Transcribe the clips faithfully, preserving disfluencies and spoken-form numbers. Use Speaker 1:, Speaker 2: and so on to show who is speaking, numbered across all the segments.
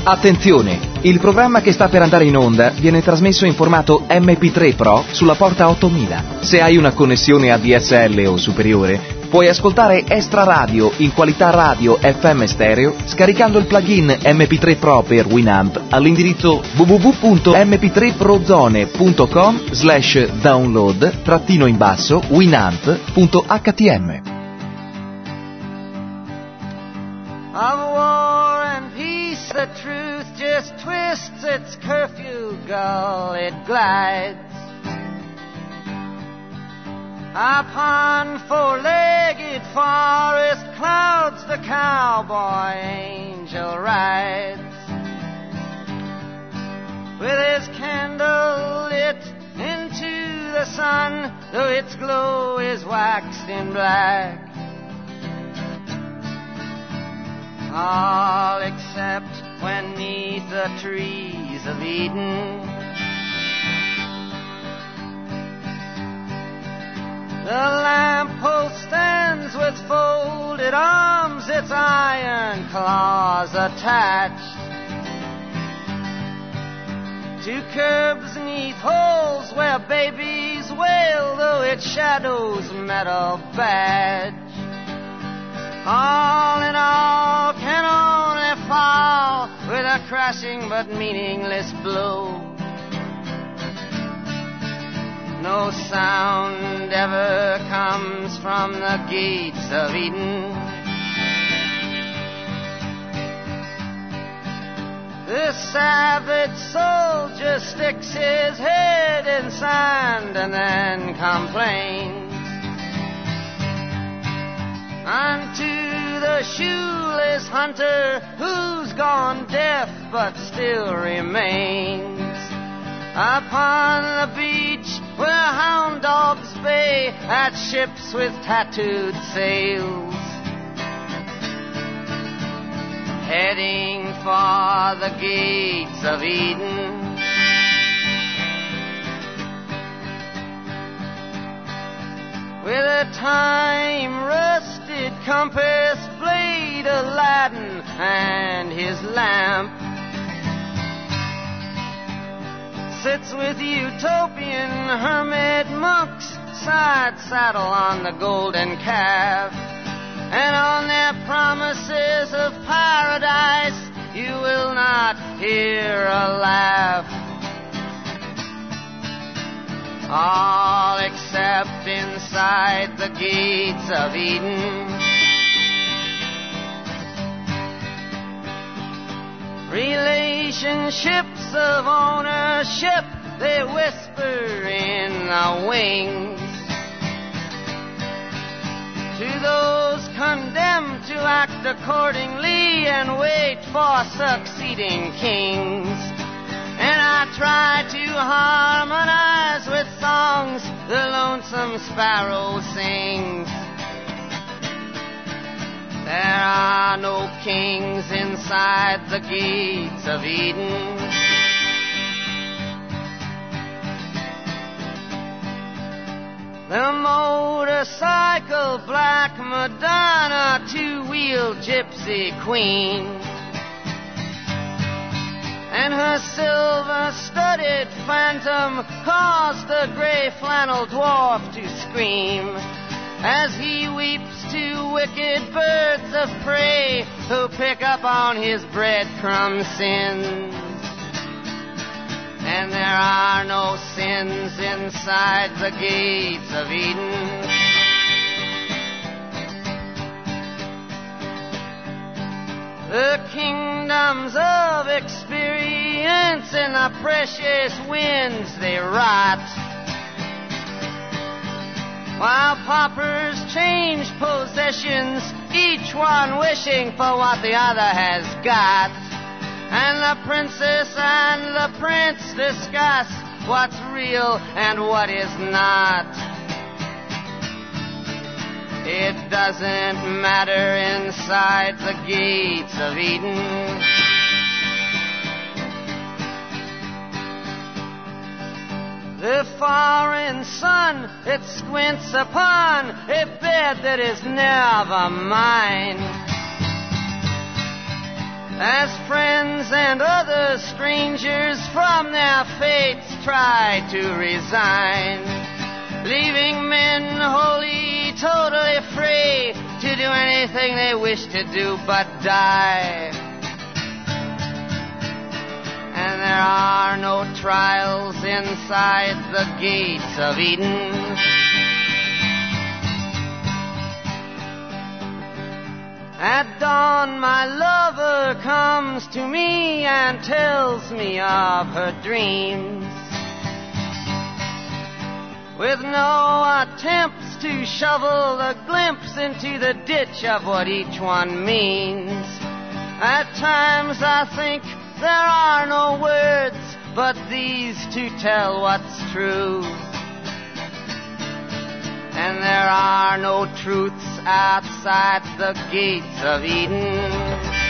Speaker 1: Attenzione! Il programma che sta per andare in onda viene trasmesso in formato M P tre Pro sulla porta ottomila. Se hai una connessione A D S L o superiore, puoi ascoltare Extra Radio in qualità radio F M stereo scaricando il plugin M P tre Pro per Winamp all'indirizzo w w w punto m p tre prozone punto com slash download trattino in basso winamp punto h t m.
Speaker 2: Of war and peace, the truth just twists its curfew gull, it glides upon four-legged forest clouds. The cowboy angel rides with his candle lit into the sun, though its glow is waxed in black. All except when 'neath the trees of Eden the lamppost stands with folded arms, its iron claws attached to curbs 'neath holes where babies wail, though its shadow's metal badge all in all can only fall with a crashing but meaningless blow. No sound ever comes from the gates of Eden. The savage soldier sticks his head in sand and then complains unto the shoeless hunter who's gone deaf but still remains upon the beach where hound dogs bay at ships with tattooed sails, heading for the gates of Eden. With a time-rusted compass blade, Aladdin and his lamp sits with utopian hermit monks, side saddle on the golden calf, and on their promises of paradise you will not hear a laugh. All except inside the gates of Eden. Relationships of ownership, they whisper in the wings to those condemned to act accordingly and wait for succeeding kings. And I try to harmonize with songs the lonesome sparrow sings. There are no kings inside the gates of Eden. The motorcycle black Madonna, two-wheel gypsy queen, and her silver-studded phantom caused the gray flannel dwarf to scream as he weeps to wicked birds of prey who pick up on his breadcrumb sins. And there are no sins inside the gates of Eden. The kingdoms of experience and the precious winds they rot, while paupers change possessions, each one wishing for what the other has got. And the princess and the prince discuss what's real and what is not. It doesn't matter inside the gates of Eden. The foreign sun, it squints upon a bed that is never mine. as friends and other strangers from their fates try to resign, leaving men wholly, totally free to do anything they wish to do but die. And there are no trials inside the gates of Eden. At dawn my lover comes to me and tells me of her dreams, with no attempts to shovel a glimpse into the ditch of what each one means. At times I think there are no words but these to tell what's true, and there are no truths outside the gates of Eden.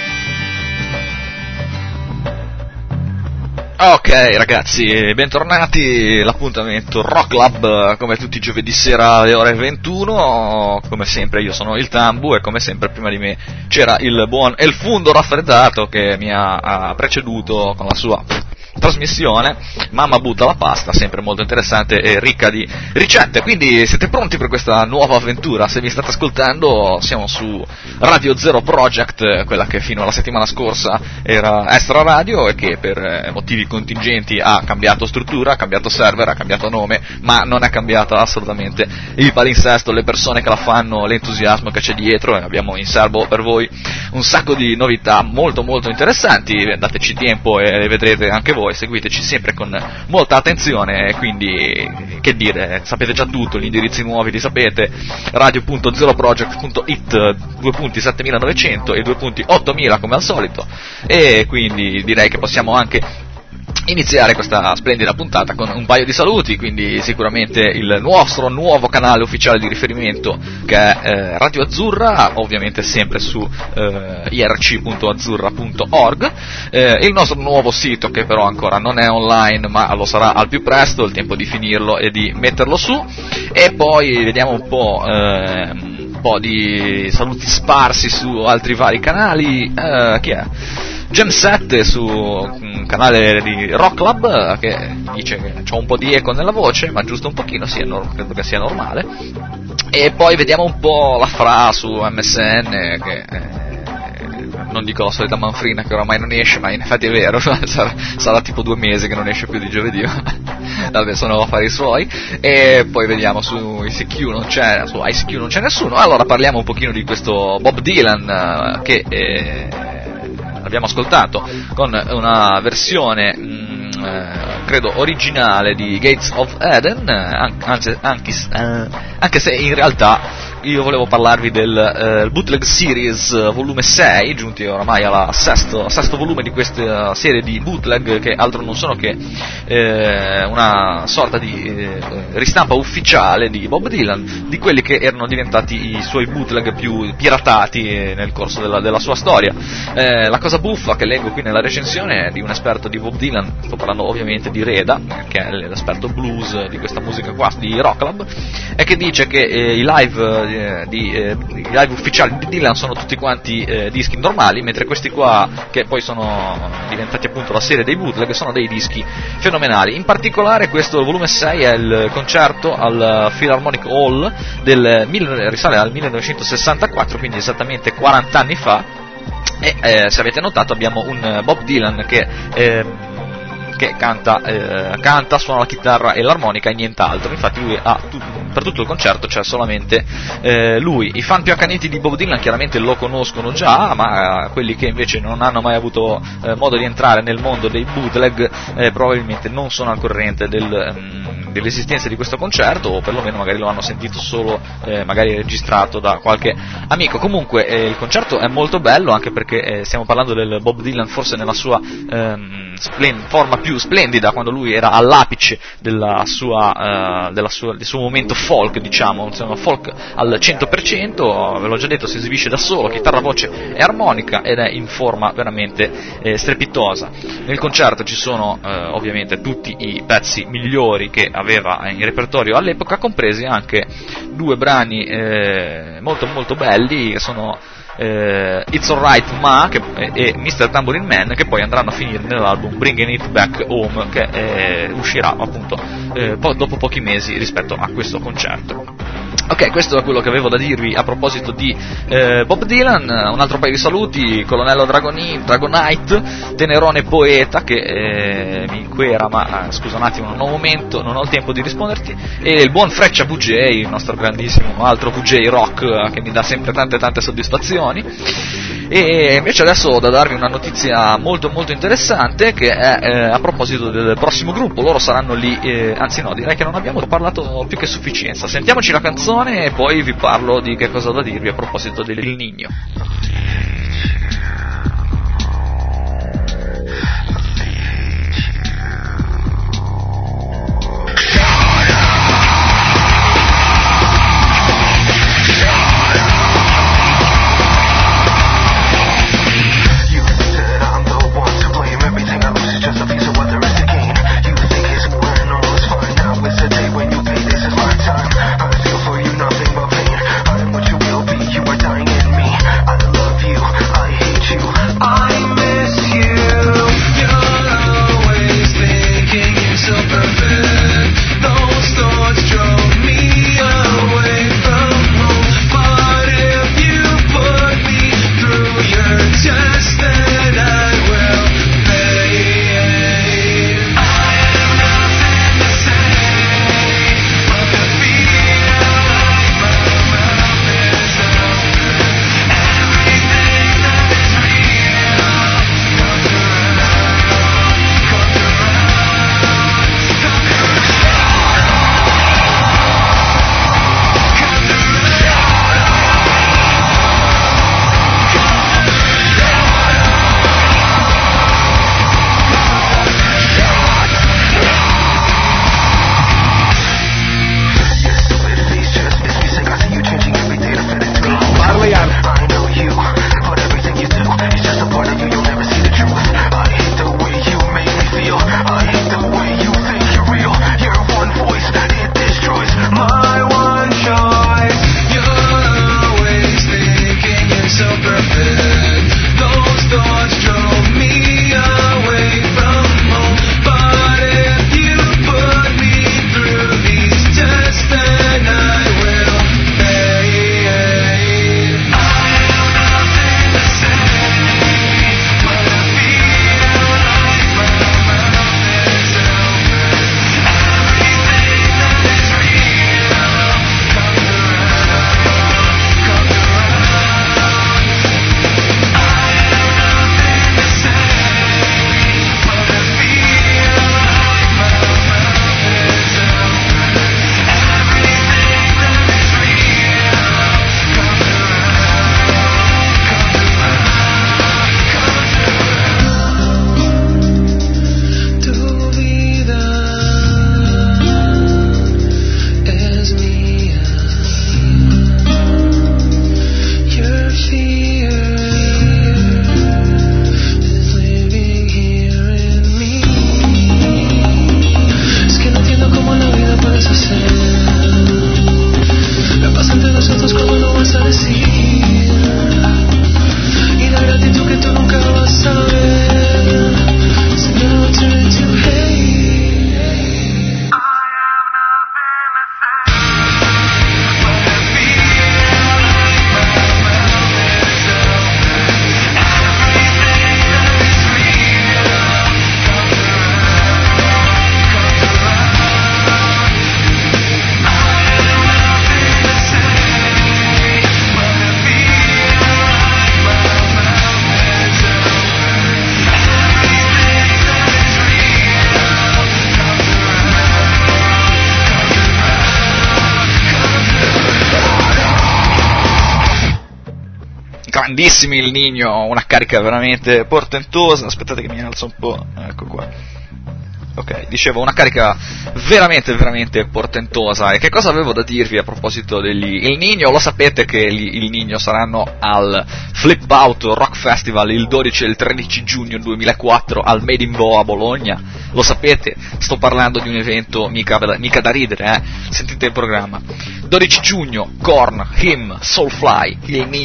Speaker 3: Ok ragazzi, bentornati, l'appuntamento Rock Club come tutti i giovedì sera alle ore ventuno, come sempre io sono il Tambu e come sempre prima di me c'era il buon Elfundo raffreddato che mi ha, ha preceduto con la sua trasmissione Mamma butta la pasta, sempre molto interessante e ricca di ricette. Quindi siete pronti per questa nuova avventura? Se mi state ascoltando siamo su Radio Zero Project, quella che fino alla settimana scorsa era Extra Radio e che per motivi contingenti ha cambiato struttura, ha cambiato server, ha cambiato nome, ma non è cambiata assolutamente il palinsesto, le persone che la fanno, l'entusiasmo che c'è dietro, e abbiamo in serbo per voi un sacco di novità molto molto interessanti. Dateci tempo e vedrete anche voi, seguiteci sempre con molta attenzione. Quindi che dire, sapete già tutto, gli indirizzi nuovi li sapete, radio punto zero project punto it, due punti settemilanovecento e due punti ottomila come al solito, e quindi direi che possiamo anche iniziare questa splendida puntata con un paio di saluti. Quindi sicuramente il nostro nuovo canale ufficiale di riferimento che è eh, Radio Azzurra, ovviamente sempre su eh, i r c punto azzurra punto org, eh, il nostro nuovo sito che però ancora non è online ma lo sarà al più presto, il tempo di finirlo e di metterlo su, e poi vediamo un po' eh, un po' di saluti sparsi su altri vari canali. Eh, chi è? Gem sette su un canale di Rock Club che dice che c'ho un po' di eco nella voce, ma giusto un pochino, sì, credo che sia normale. E poi vediamo un po' la Fra su M S N che eh, non dico la solita manfrina che oramai non esce, ma in effetti è vero, sarà, sarà tipo due mesi che non esce più di giovedì. Vabbè, sono affari suoi. E poi vediamo su I C Q non c'è, su I C Q non c'è nessuno. Allora parliamo un pochino di questo Bob Dylan che eh, abbiamo ascoltato con una versione mh, eh, credo originale di Gates of Eden, anche, anche, eh, anche se in realtà io volevo parlarvi del eh, Bootleg Series volume sei, giunti oramai al sesto, sesto volume di questa serie di bootleg che altro non sono che eh, una sorta di eh, ristampa ufficiale di Bob Dylan, di quelli che erano diventati i suoi bootleg più piratati nel corso della, della sua storia. Eh, la cosa buffa che leggo qui nella recensione è di un esperto di Bob Dylan, sto parlando ovviamente di Reda, che è l'esperto blues di questa musica qua, di Rock Club, e che dice che eh, i live Di, eh, i live ufficiali di Dylan sono tutti quanti eh, dischi normali, mentre questi qua, che poi sono diventati appunto la serie dei bootleg, sono dei dischi fenomenali. In particolare questo volume sei è il concerto al Philharmonic Hall del risale al millenovecentosessantaquattro, quindi esattamente quaranta anni fa, e eh, se avete notato abbiamo un Bob Dylan che eh, che canta, eh, canta, suona la chitarra e l'armonica e nient'altro. Infatti lui ha tu, per tutto il concerto c'è solamente eh, lui. I fan più accaniti di Bob Dylan chiaramente lo conoscono già, ma eh, quelli che invece non hanno mai avuto eh, modo di entrare nel mondo dei bootleg eh, probabilmente non sono al corrente del, um, dell'esistenza di questo concerto, o perlomeno magari lo hanno sentito solo eh, magari registrato da qualche amico. Comunque eh, il concerto è molto bello, anche perché eh, stiamo parlando del Bob Dylan forse nella sua ehm, splen- forma più splendida, quando lui era all'apice della sua, uh, della sua, del suo momento folk, diciamo, insomma, folk al cento per cento, ve l'ho già detto, si esibisce da solo, chitarra, voce e armonica, ed è in forma veramente eh, strepitosa. Nel concerto ci sono eh, ovviamente tutti i pezzi migliori che aveva in repertorio all'epoca, compresi anche due brani eh, molto molto belli, che sono eh, It's Alright Ma che, e, e mister Tambourine Man, che poi andranno a finire nell'album Bringing It Back Home, che eh, uscirà appunto eh, po- dopo pochi mesi rispetto a questo concerto. Ok, questo è quello che avevo da dirvi a proposito di eh, Bob Dylan. Un altro paio di saluti: Colonnello Dragoni, Dragonite, Tenerone Poeta, che eh, mi inquera, ma eh, scusa un attimo, non ho momento, non ho il tempo di risponderti, e il buon Freccia V J, il nostro grandissimo altro V J rock, eh, che mi dà sempre tante tante soddisfazioni. E invece adesso ho da darvi una notizia molto molto interessante, che è eh, a proposito del prossimo gruppo. Loro saranno lì, eh, anzi no, direi che non abbiamo parlato più che sufficienza. Sentiamoci la canzone e poi vi parlo di che cosa ho da dirvi a proposito del Il Niño. Grandissimi Il Niño, una carica veramente portentosa. Aspettate che mi alzo un po', ecco qua. Ok, dicevo, una carica veramente, veramente portentosa. E che cosa avevo da dirvi a proposito degli Il Niño? Lo sapete che gli Il Niño saranno al Flip Out Rock Festival il dodici e il tredici giugno duemilaquattro al Made in Boa a Bologna? Lo sapete? Sto parlando di un evento mica, mica da ridere, eh? Sentite il programma. dodici giugno, Korn, Him, Soulfly, Il Niño,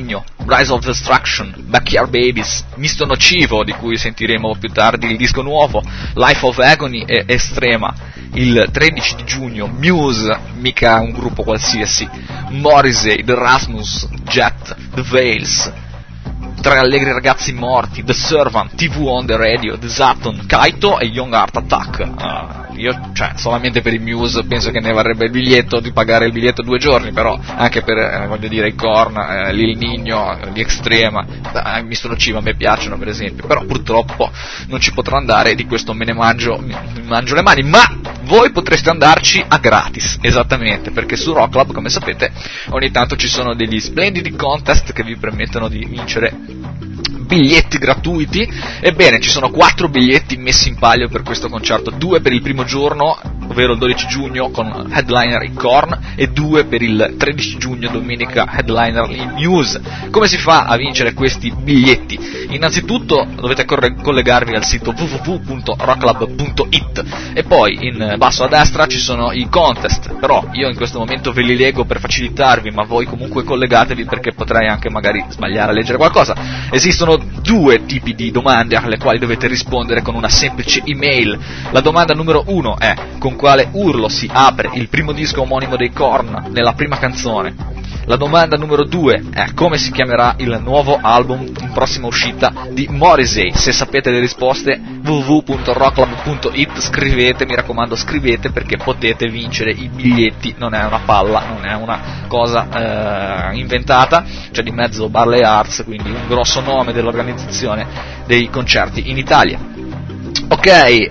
Speaker 3: Rise of Destruction, Backyard Babies, Misto Nocivo, di cui sentiremo più tardi il disco nuovo, Life of Agony e Estrema. Il tredici di giugno Muse, mica un gruppo qualsiasi, Morrissey, The Rasmus, Jet, The Veils, Tre allegri ragazzi morti, The Servant, T V on the Radio, The Zaton, Kaito e Young Heart Attack. Uh, io, cioè, solamente per i Muse penso che ne varrebbe il biglietto, di pagare il biglietto due giorni, però anche per, eh, voglio dire, i Korn, eh, Lil Nino, gli Extrema, eh, Misto Nocivo a me piacciono per esempio, però purtroppo non ci potrò andare, di questo me ne mangio, mi mangio le mani, ma voi potreste andarci a gratis, esattamente, perché su Rock Club, come sapete, ogni tanto ci sono degli splendidi contest che vi permettono di vincere biglietti gratuiti. Ebbene, ci sono quattro biglietti messi in palio per questo concerto, due per il primo giorno, ovvero il dodici giugno con headliner i Korn, e due per il tredici giugno, domenica, headliner i Muse. Come si fa a vincere questi biglietti? Innanzitutto dovete corre- collegarvi al sito w w w punto rock club punto i t e poi in basso a destra ci sono i contest, però io in questo momento ve li leggo per facilitarvi, ma voi comunque collegatevi perché potrei anche magari sbagliare a leggere qualcosa. Esistono due tipi di domande alle quali dovete rispondere con una semplice email. La domanda numero uno è: con quale urlo si apre il primo disco omonimo dei Korn nella prima canzone? La domanda numero due è: come si chiamerà il nuovo album in prossima uscita di Morrissey? Se sapete le risposte, w w w punto rock club punto i t, scrivete, mi raccomando scrivete, perché potete vincere i biglietti, non è una palla, non è una cosa eh, inventata, c'è di mezzo Barley Arts, quindi un grosso nome dell'organizzazione dei concerti in Italia. Ok, eh,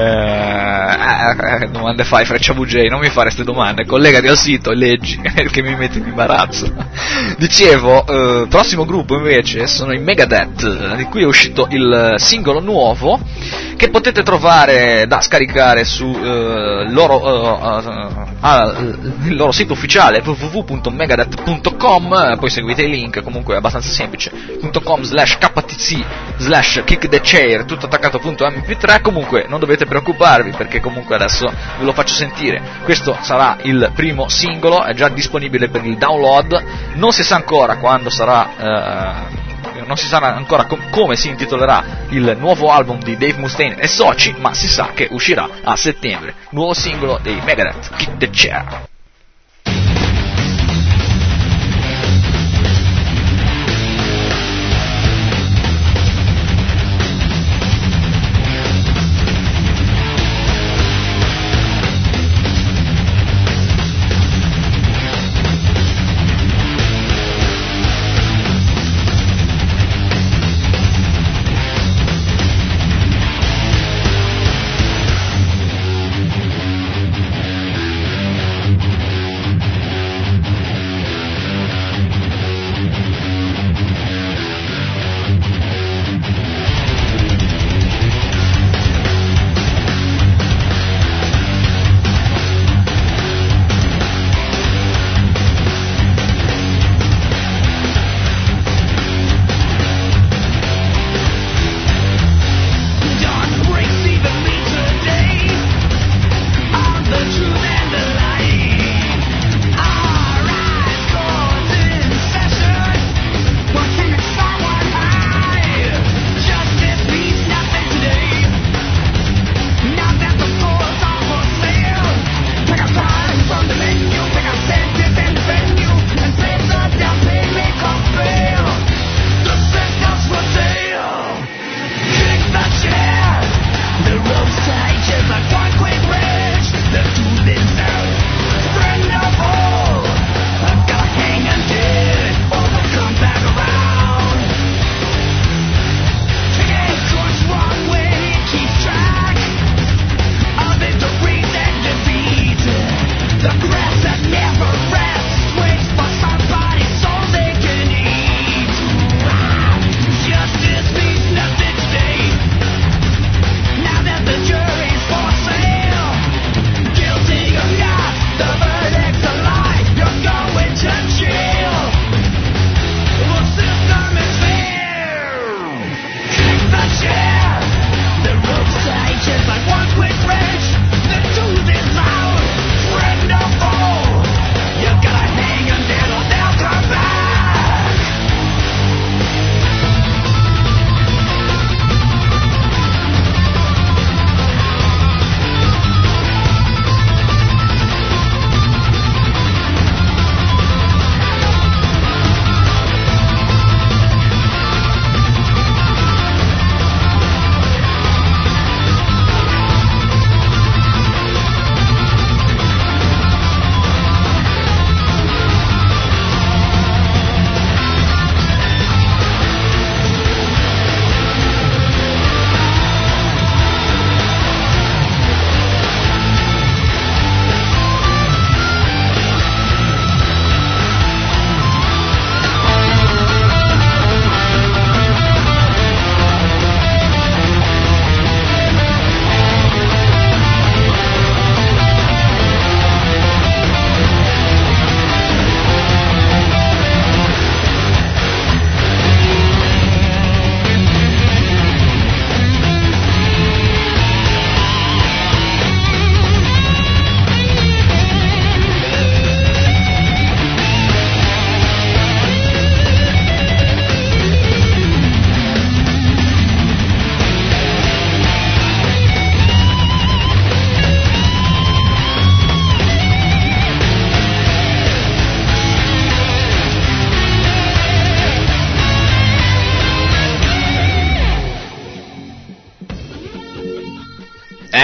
Speaker 3: eh, domande fai Freccia V J, non mi fare queste domande, collegati al sito e leggi, che mi metti in imbarazzo. Dicevo, eh, prossimo gruppo invece sono i Megadeth, di cui è uscito il singolo nuovo, che potete trovare da scaricare su eh, loro, uh, uh, il loro sito ufficiale w w w punto megadeth punto com, poi seguite i link, comunque è abbastanza semplice, .com slash ktc slash kick the chair, tutto attaccato punto m p tre. Comunque non dovete preoccuparvi, perché comunque adesso ve lo faccio sentire. Questo sarà il primo singolo, è già disponibile per il download, non si sa ancora quando sarà eh, non si sa ancora com- come si intitolerà il nuovo album di Dave Mustaine e soci, ma si sa che uscirà a settembre. Nuovo singolo dei Megadeth, Kick the Chair.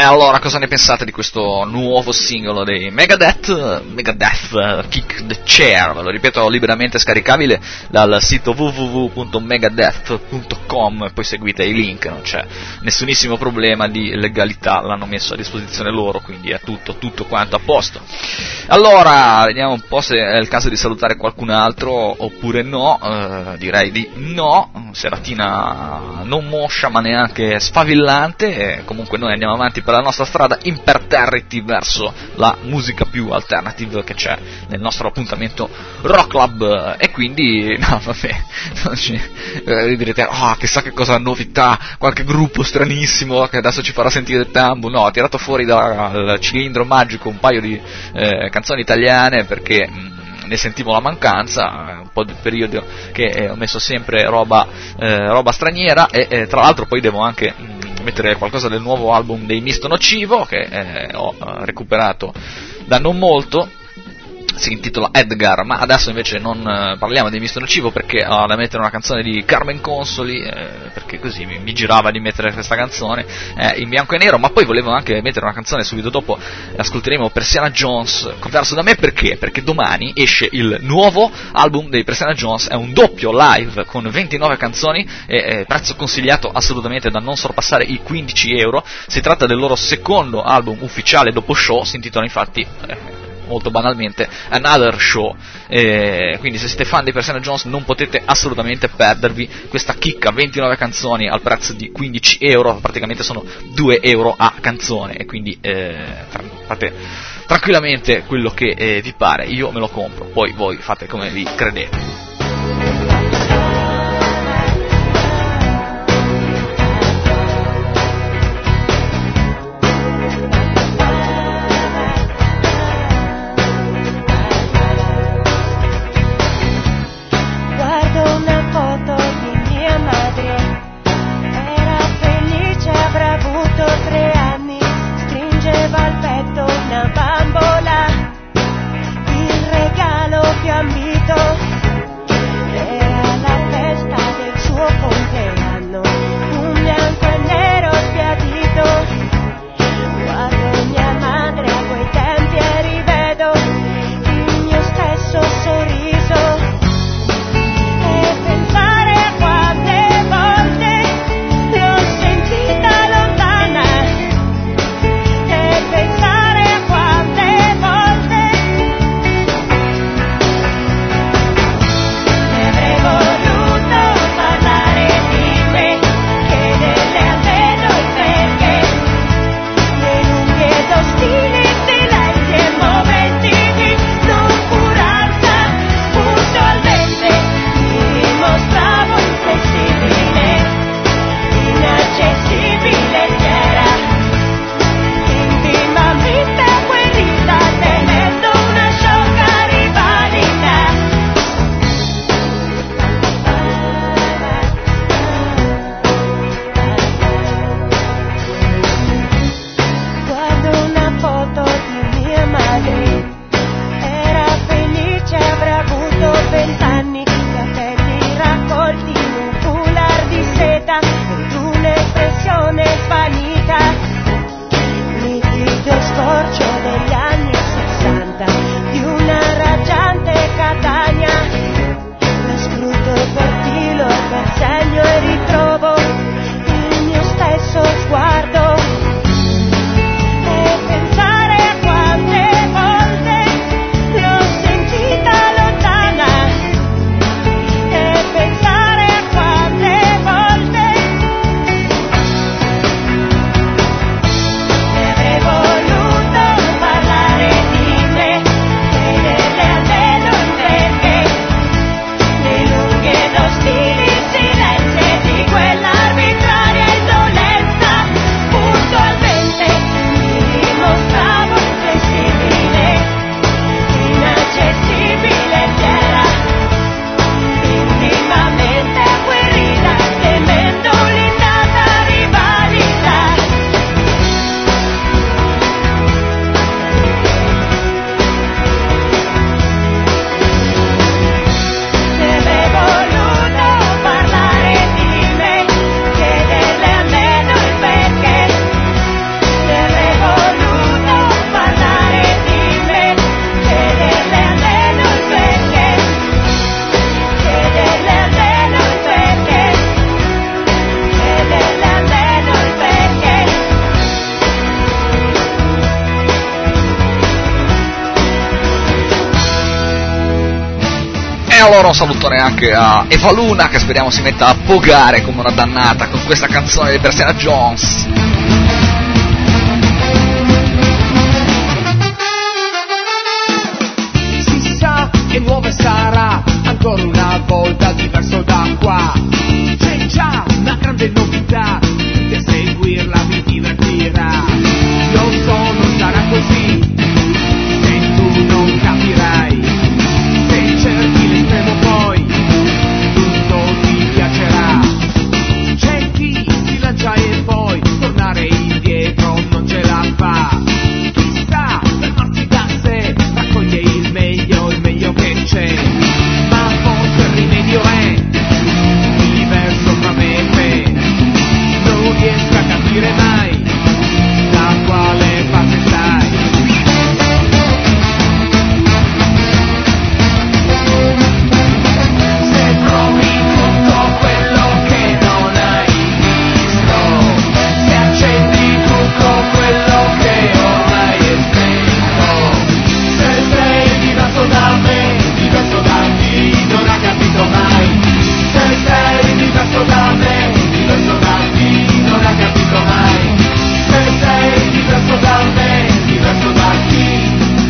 Speaker 3: allora, cosa ne pensate di questo nuovo singolo dei Megadeth? Megadeth, Kick the Chair, ve lo ripeto, liberamente scaricabile dal sito w w w punto megadeth punto com, e poi seguite i link, non c'è nessunissimo problema di legalità, l'hanno messo a disposizione loro, quindi è tutto, tutto quanto a posto. Allora, vediamo un po' se è il caso di salutare qualcun altro oppure no, eh, direi di no, seratina non moscia ma neanche sfavillante, e comunque noi andiamo avanti per la nostra strada imperterriti verso la musica più alternative che c'è nel nostro appuntamento Rock Club, e quindi no vabbè, eh, direte oh chissà che cosa novità, qualche gruppo stranissimo che adesso ci farà sentire il Tambu. No, ho tirato fuori dal cilindro magico un paio di eh, canzoni italiane perché mh, ne sentivo la mancanza, un po' del periodo che eh, ho messo sempre roba, eh, roba straniera, e eh, tra l'altro poi devo anche mh, mettere qualcosa del nuovo album dei Misto Nocivo che eh, ho eh, recuperato da non molto. Si intitola Edgar, ma adesso invece non eh, parliamo di Misto Nocivo perché ho da mettere una canzone di Carmen Consoli, eh, perché così mi, mi girava di mettere questa canzone eh, in bianco e nero, ma poi volevo anche mettere una canzone subito dopo, ascolteremo Persiana Jones, converso da me perché? Perché domani esce il nuovo album dei Persiana Jones, è un doppio live con ventinove canzoni, e eh, prezzo consigliato assolutamente da non sorpassare i quindici euro, si tratta del loro secondo album ufficiale dopo Show, si intitola infatti... Eh, molto banalmente Another Show, eh, quindi se siete fan di Persiana Jones non potete assolutamente perdervi questa chicca, ventinove canzoni al prezzo di quindici euro, praticamente sono due euro a canzone, e quindi eh, fate tranquillamente quello che eh, vi pare, io me lo compro, poi voi fate come vi credete.
Speaker 4: Bambola, il regalo più ambito
Speaker 3: allora un salutone anche a Eva Luna, che speriamo si metta a pogare come una dannata con questa canzone di Persiana Jones.
Speaker 4: Si sa che nuove sarà ancora una volta diverso da qua. C'è già una grande novità, che seguirla vi divertirà. Lo so, non sarà così se tu non capirai. Se cerchi l'estremo poi tutto ti piacerà. C'è chi si lancia e poi tornare indietro non ce la fa. Chi sta per farsi da sé raccoglie il meglio, il meglio che c'è. Ma forse il rimedio è diverso fra me e te. Non riesco a capire mai da quale parte stai. Se provi tutto quello che non hai visto, se accetti tutto quello che ormai è spento, se sei diverso da me, diverso da chi non ha capito mai. Se sei diverso da me, diverso da chi non ha capito mai. Se sei diverso da me, diverso da chi.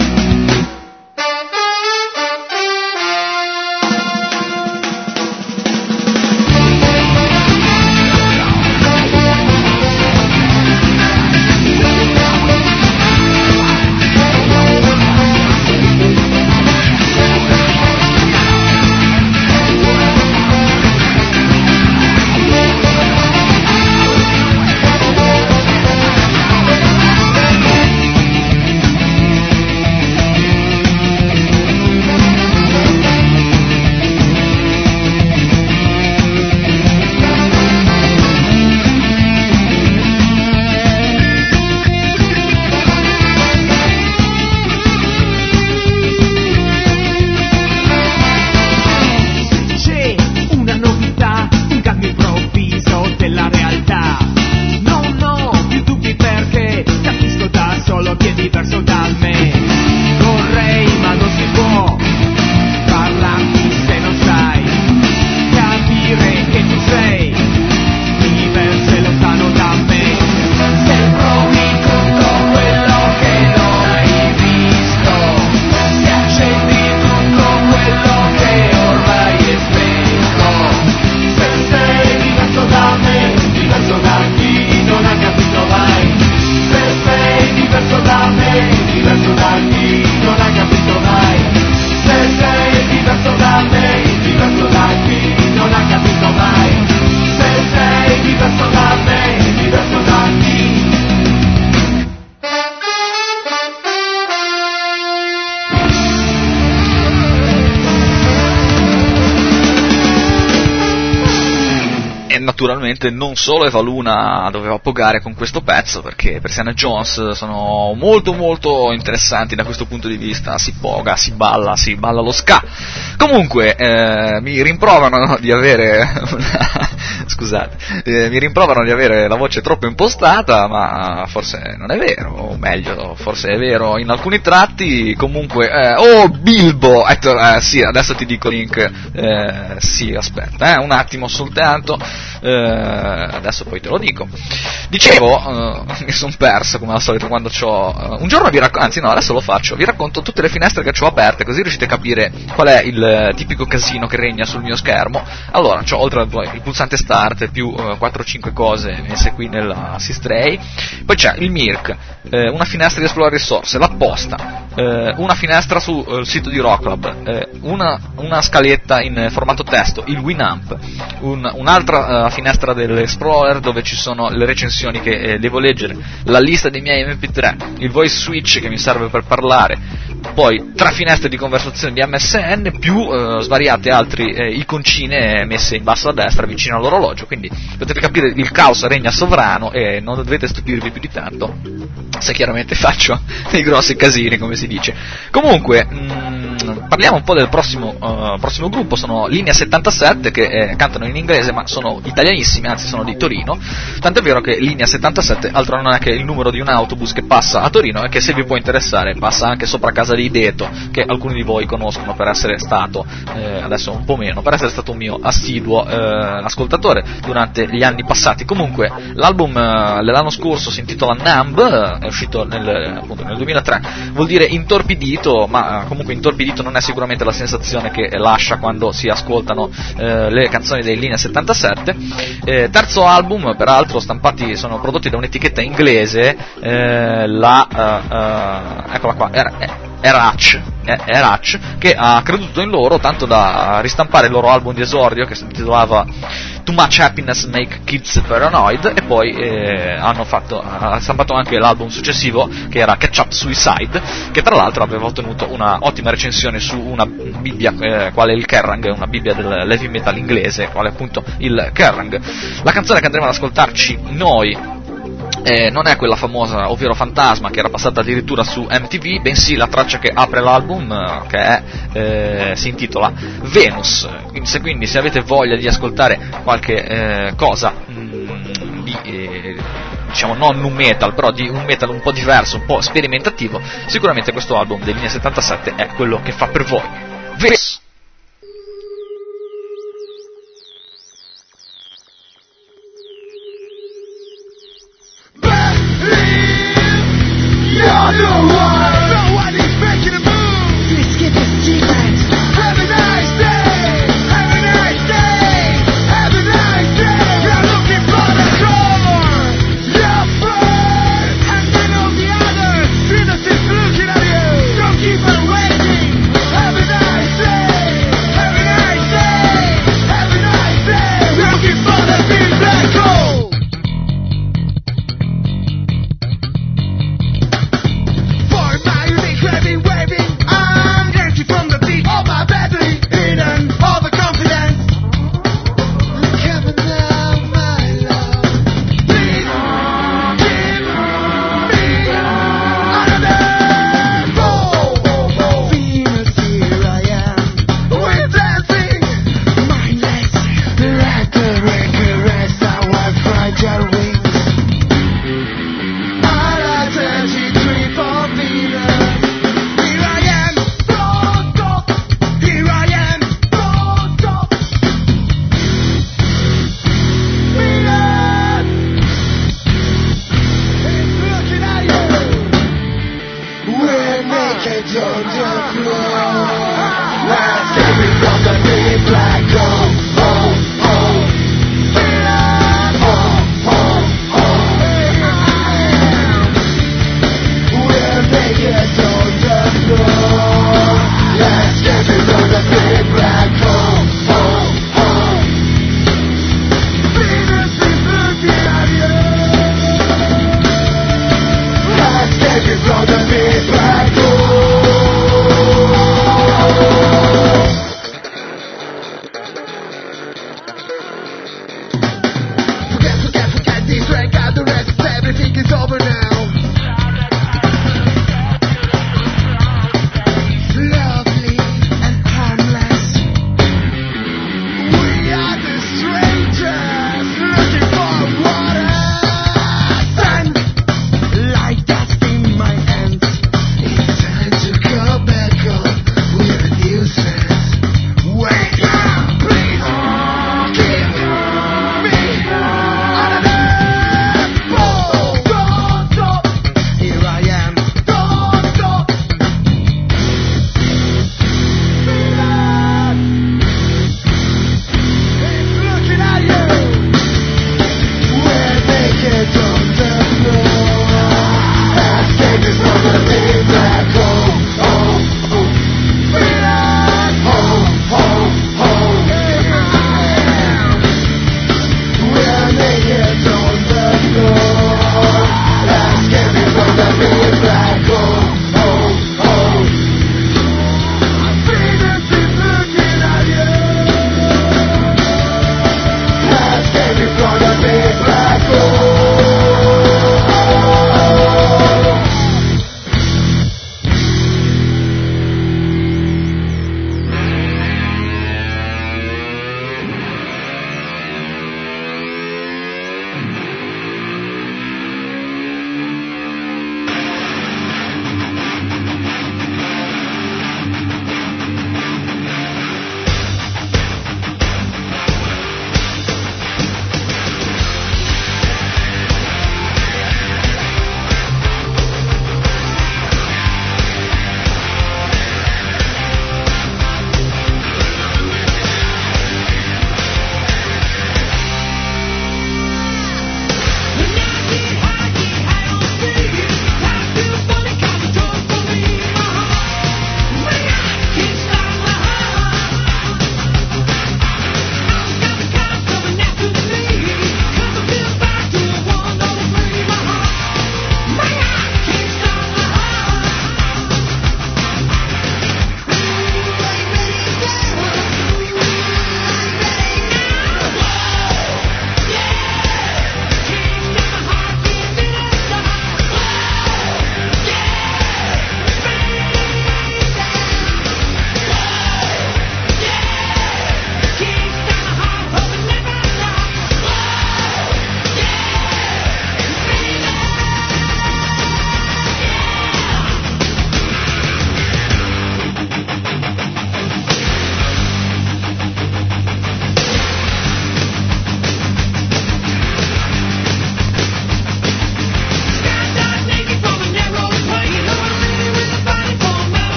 Speaker 4: C'è una novità, un cambio improvviso della realtà. Non ho più dubbi perché capisco da solo che è diverso da me. Vorrei ma non si può parlarti se non sai capire che tu sei diverso e lontano da me. Se provi tutto quello che non hai visto, se accetti tutto quello che ormai è spento, se sei diverso da me, diverso da chi non ha capito mai. Se sei diverso da me, diverso da chi non ha capito mai. Se sei diverso da me, diverso da chi non ha capito mai. Se sei diverso da me, diverso da chi.
Speaker 3: E naturalmente non solo Eva Luna doveva pogare con questo pezzo, perché Persiana Jones sono molto molto interessanti da questo punto di vista. Si poga, si balla, si balla lo ska. Comunque eh, mi rimproverano di avere una... scusate, eh, mi rimproverano di avere la voce troppo impostata, ma forse non è vero, o meglio, forse è vero in alcuni tratti. Comunque, eh, oh Bilbo, eh, eh, sì, adesso ti dico link, eh, sì, aspetta, eh, un attimo soltanto, eh, adesso poi te lo dico. Dicevo, eh, mi sono perso come al solito quando c'ho, eh, un giorno vi racconto, anzi no, adesso lo faccio, vi racconto tutte le finestre che ho aperte, così riuscite a capire qual è il tipico casino che regna sul mio schermo. Allora, c'ho oltre al il pulsante start più uh, quattro o cinque cose messe qui nell'assist tray, poi c'è il M I R C, eh, una finestra di esplorare risorse, la posta, eh, una finestra sul uh, sito di Rock Club, eh, una, una scaletta in formato testo, il Winamp, un, un'altra uh, finestra dell'Explorer dove ci sono le recensioni che eh, devo leggere, la lista dei miei M P tre, il voice switch che mi serve per parlare, poi tre finestre di conversazione di M S N più uh, svariate altre eh, iconcine messe in basso a destra vicino all'orologio, quindi potete capire il caos regna sovrano e non dovete stupirvi più di tanto se chiaramente faccio dei grossi casini, come si dice. Comunque mh, ehm, parliamo un po' del prossimo, uh, prossimo gruppo, sono Linea settantasette, che eh, cantano in inglese ma sono italianissimi, anzi sono di Torino, tant'è vero che Linea settantasette altro non è che il numero di un autobus che passa a Torino e che, se vi può interessare, passa anche sopra casa di Deto, che alcuni di voi conoscono per essere stato, eh, adesso un po' meno, per essere stato un mio assiduo eh, ascoltatore durante gli anni passati. Comunque l'album eh, dell'anno scorso si intitola Numb, eh, è uscito nel, appunto, nel duemilatré, vuol dire intorpidito, ma eh, comunque intorpidito non è sicuramente la sensazione che lascia quando si ascoltano eh, le canzoni dei Linea settantasette. Eh, terzo album, peraltro stampati, sono prodotti da un'etichetta inglese, eh, la uh, uh, eccola qua, Erach, Erach, che ha creduto in loro tanto da ristampare il loro album di esordio, che si intitolava Too Much Happiness Make Kids Paranoid, e poi eh, hanno fatto, ha stampato anche l'album successivo, che era Catch Up Suicide, che tra l'altro aveva ottenuto una ottima recensione su una bibbia eh, quale il Kerrang, una bibbia del heavy metal inglese, quale appunto il Kerrang. La canzone che andremo ad ascoltarci noi Eh, non è quella famosa, ovvero Fantasma, che era passata addirittura su M T V, bensì la traccia che apre l'album, eh, che è, eh, si intitola Venus. Quindi se, quindi se avete voglia di ascoltare qualche eh, cosa mh, di, eh, diciamo non nu metal, però di un metal un po' diverso, un po' sperimentativo, sicuramente questo album dei Linea settantasette è quello che fa per voi. Venus!
Speaker 4: You're the one, no one is making a move. Please skip the sequence. Have a nice day, have a nice day, have a nice day. You're looking for the door. You're first, and then all the others. Innocent looking at you. Don't keep her waiting. Have a nice day.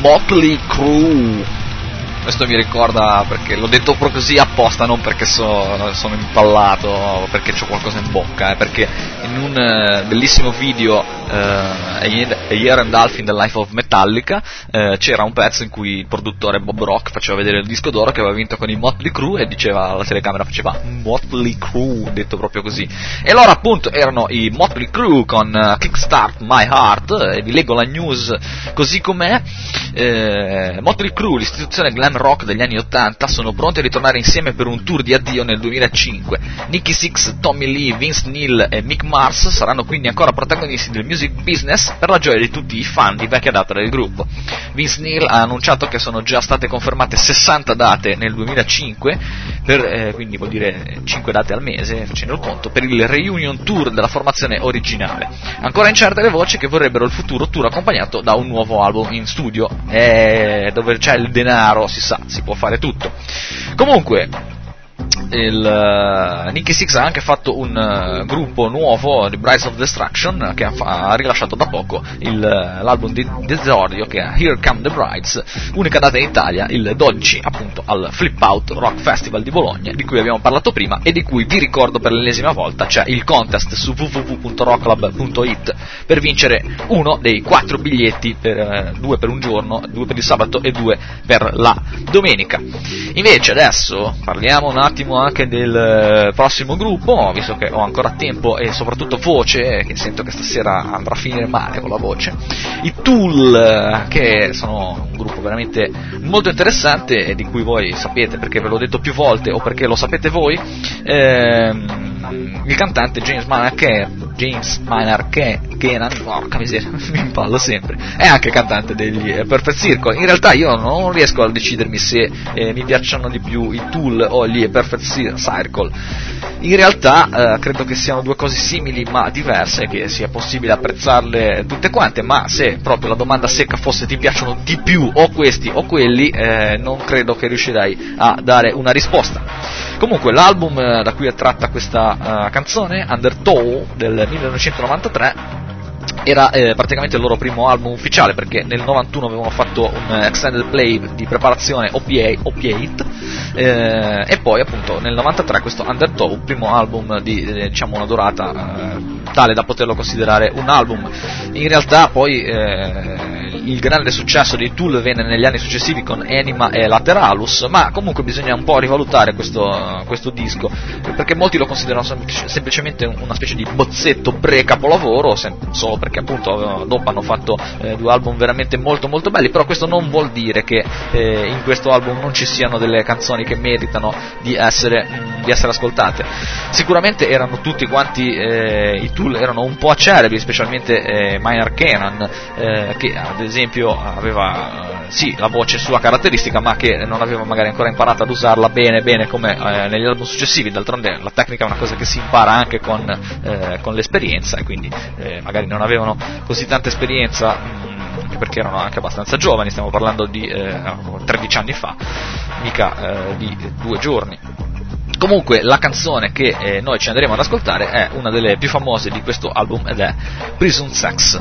Speaker 3: Motley Crue. Questo mi ricorda, perché l'ho detto proprio così apposta, non perché so, sono impallato, perché c'ho qualcosa in bocca, eh, perché in un uh, bellissimo video uh, A Year and a Half in the Life of Metallica uh, c'era un pezzo in cui il produttore Bob Rock faceva vedere il disco d'oro che aveva vinto con i Motley Crue e diceva, la telecamera faceva Motley Crue, detto proprio così. E loro appunto erano i Motley Crue con uh, Kickstart My Heart, e vi leggo la news così com'è. eh, Motley Crue, l'istituzione glam rock degli anni ottanta, sono pronti a ritornare insieme per un tour di addio nel duemilacinque. Nicky Sixx, Tommy Lee, Vince Neil e Mick Mars saranno quindi ancora protagonisti del music business, per la gioia di tutti i fan di vecchia data del gruppo. Vince Neil ha annunciato che sono già state confermate sessanta date nel duemilacinque, per, eh, quindi vuol dire cinque date al mese, facendo il conto, per il reunion tour della formazione originale. Ancora incerte le voci che vorrebbero il futuro tour accompagnato da un nuovo album in studio, eh, dove c'è il denaro, si sa, si può fare tutto. Comunque, il uh, Nicky Sixx ha anche fatto un uh, gruppo nuovo, The Brides of Destruction, che ha, fa- ha rilasciato da poco il, uh, l'album di esordio, che è Here Come the Brides, unica data in Italia il dodici, appunto, al Flip Out Rock Festival di Bologna, di cui abbiamo parlato prima e di cui vi ricordo per l'ennesima volta c'è il contest su w w w punto rock club punto i t per vincere uno dei quattro biglietti, per, uh, due per un giorno, due per il sabato e due per la domenica. Invece adesso parliamo un attimo anche del prossimo gruppo, visto che ho ancora tempo e soprattutto voce, che sento che stasera andrà a finire male con la voce. I Tool, che sono un gruppo veramente molto interessante e di cui voi sapete perché ve l'ho detto più volte o perché lo sapete voi. ehm, il cantante James Maynard James Maynard Keenan, porca miseria, mi impallo sempre, è anche cantante degli Perfect Circle. In realtà io non riesco a decidermi se eh, mi piacciono di più i Tool o gli Perfect Circle. In realtà eh, credo che siano due cose simili ma diverse, che sia possibile apprezzarle tutte quante, ma se proprio la domanda secca fosse ti piacciono di più o questi o quelli, eh, non credo che riuscirei a dare una risposta. Comunque l'album eh, da cui è tratta questa uh, canzone, Undertow, del millenovecentonovantatré, era eh, praticamente il loro primo album ufficiale, perché nel novantuno avevano fatto un extended play di preparazione Opiate, eh, e poi appunto nel novantatré questo Undertow, primo album di eh, diciamo una durata eh, tale da poterlo considerare un album. In realtà poi eh, il grande successo dei Tool venne negli anni successivi con Anima e Lateralus, ma comunque bisogna un po' rivalutare questo, questo disco, perché molti lo considerano semplic- semplicemente una specie di bozzetto pre-capolavoro, sem- solo perché appunto dopo hanno fatto eh, due album veramente molto molto belli, però questo non vuol dire che eh, in questo album non ci siano delle canzoni che meritano di essere, mh, di essere ascoltate. Sicuramente erano tutti quanti, eh, i Tool erano un po' acerbi, specialmente eh, Maynard Keenan, eh, che ad esempio aveva eh, sì la voce sua caratteristica, ma che non aveva magari ancora imparato ad usarla bene bene come eh, negli album successivi. D'altronde la tecnica è una cosa che si impara anche con, eh, con l'esperienza, e quindi eh, magari non avevano così tanta esperienza, mh, perché erano anche abbastanza giovani, stiamo parlando di eh, tredici anni fa, mica eh, di due giorni. Comunque la canzone che eh, noi ci andremo ad ascoltare è una delle più famose di questo album ed è Prison Sex.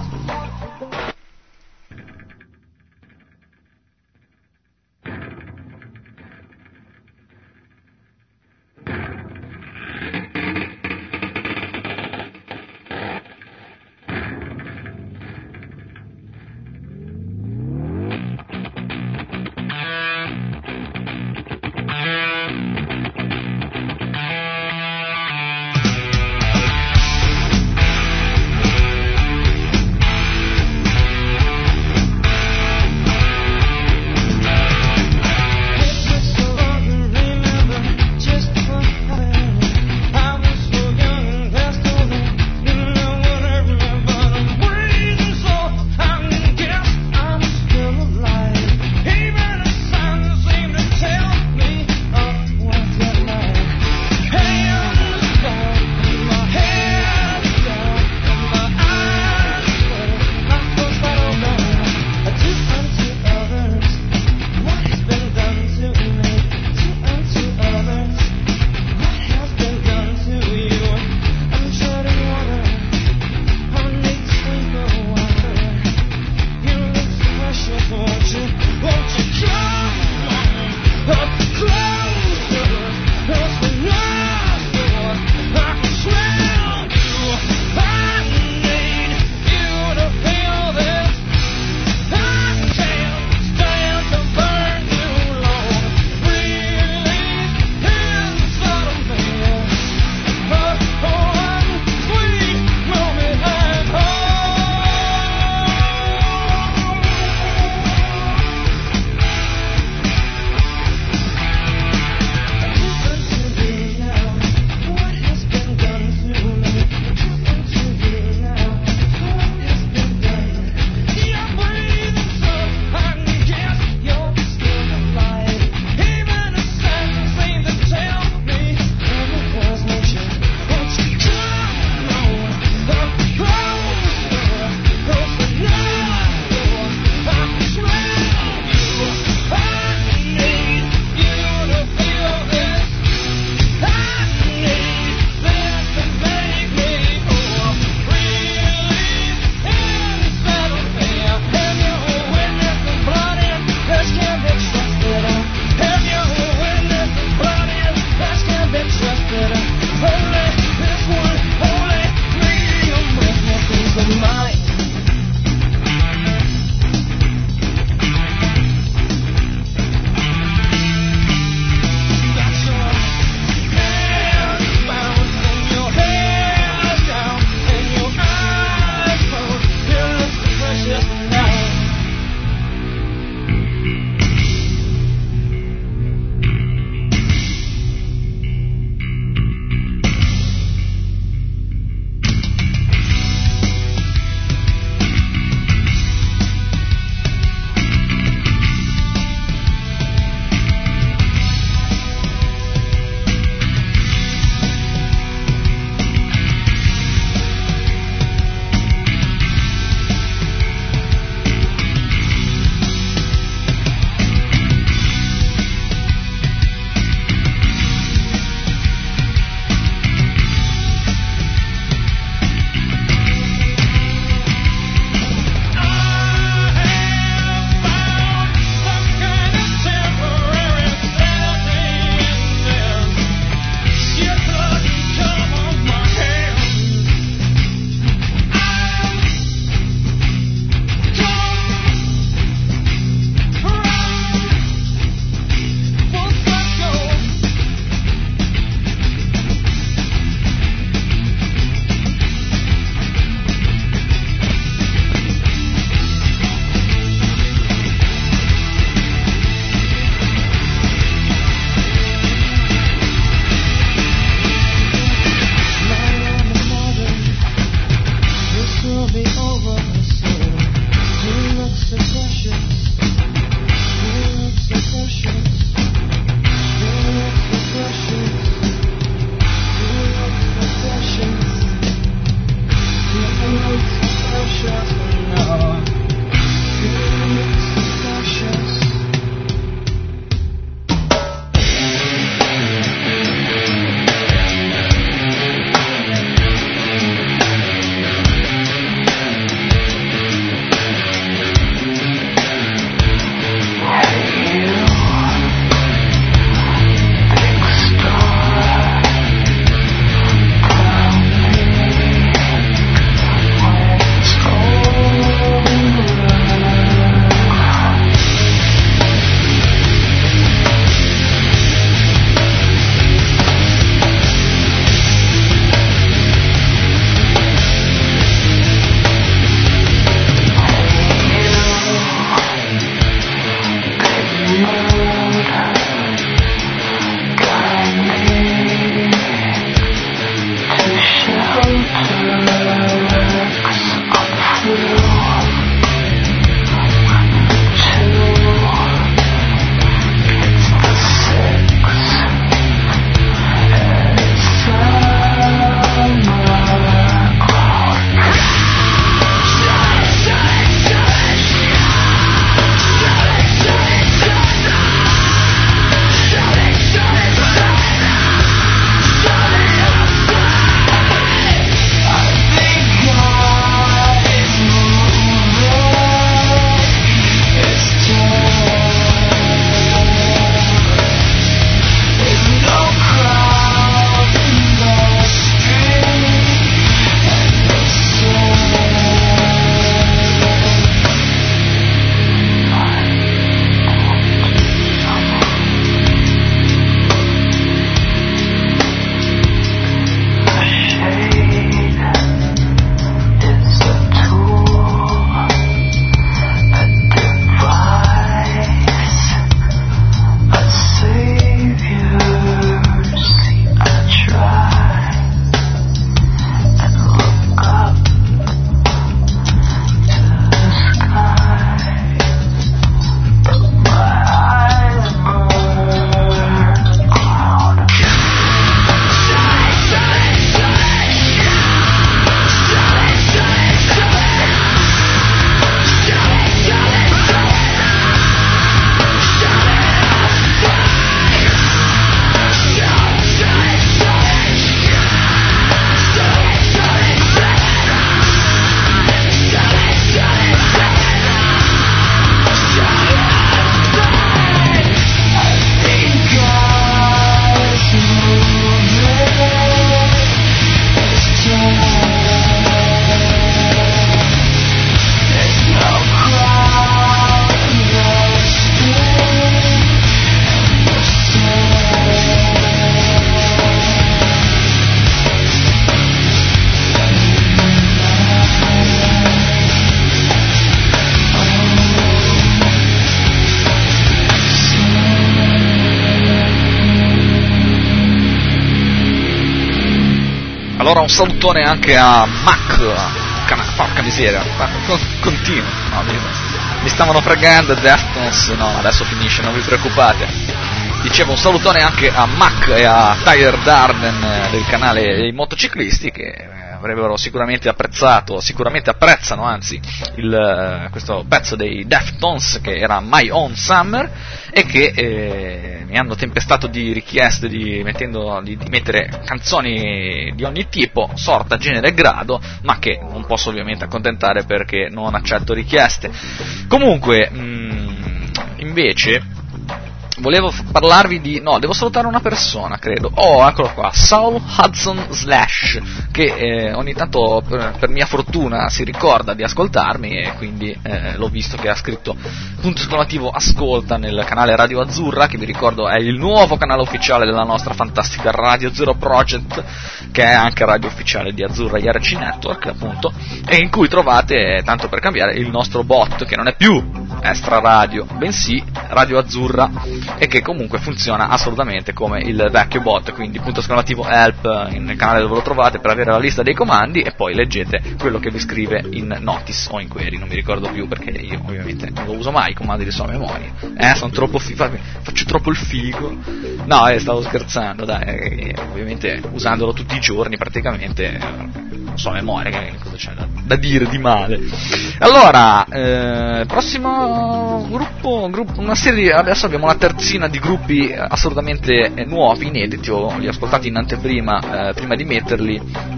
Speaker 3: Allora un salutone anche a Mac, Cana- porca miseria, continuo, no, mi, mi stavano fregando Deftones, no, adesso finisce, non vi preoccupate. Dicevo un salutone anche a Mac e a Tyler Darden del canale dei motociclisti che avrebbero sicuramente apprezzato, sicuramente apprezzano anzi il, questo pezzo dei Deftones che era My Own Summer e che eh, mi hanno tempestato di richieste di, mettendo, di, di mettere canzoni di ogni tipo, sorta, genere e grado, ma che non posso ovviamente accontentare perché non accetto richieste. Comunque, mh, invece volevo f- parlarvi di... no, devo salutare una persona, credo. Oh, eccolo qua, Saul Hudson Slash, che eh, ogni tanto, per, per mia fortuna, si ricorda di ascoltarmi e quindi eh, l'ho visto che ha scritto punto esclamativo ascolta nel canale Radio Azzurra, che vi ricordo è il nuovo canale ufficiale della nostra fantastica Radio Zero Project, che è anche radio ufficiale di Azzurra I R C Network, appunto, e in cui trovate, tanto per cambiare, il nostro bot, che non è più Extra Radio, bensì Radio Azzurra, e che comunque funziona assolutamente come il vecchio bot, quindi punto esclamativo help nel canale dove lo trovate per avere la lista dei comandi e poi leggete quello che vi scrive in notice o in query, non mi ricordo più perché io ovviamente non lo uso mai i comandi di sua memoria, eh, sono troppo fi- faccio troppo il figo, no, eh, stavo scherzando, dai, eh, ovviamente usandolo tutti i giorni praticamente, non so a memoria che cosa c'è da, da dire di male. Allora, eh, prossimo gruppo, gruppo, una serie di, adesso abbiamo una terzina di gruppi assolutamente nuovi, inediti, ho li ho ascoltati in anteprima eh, prima di metterli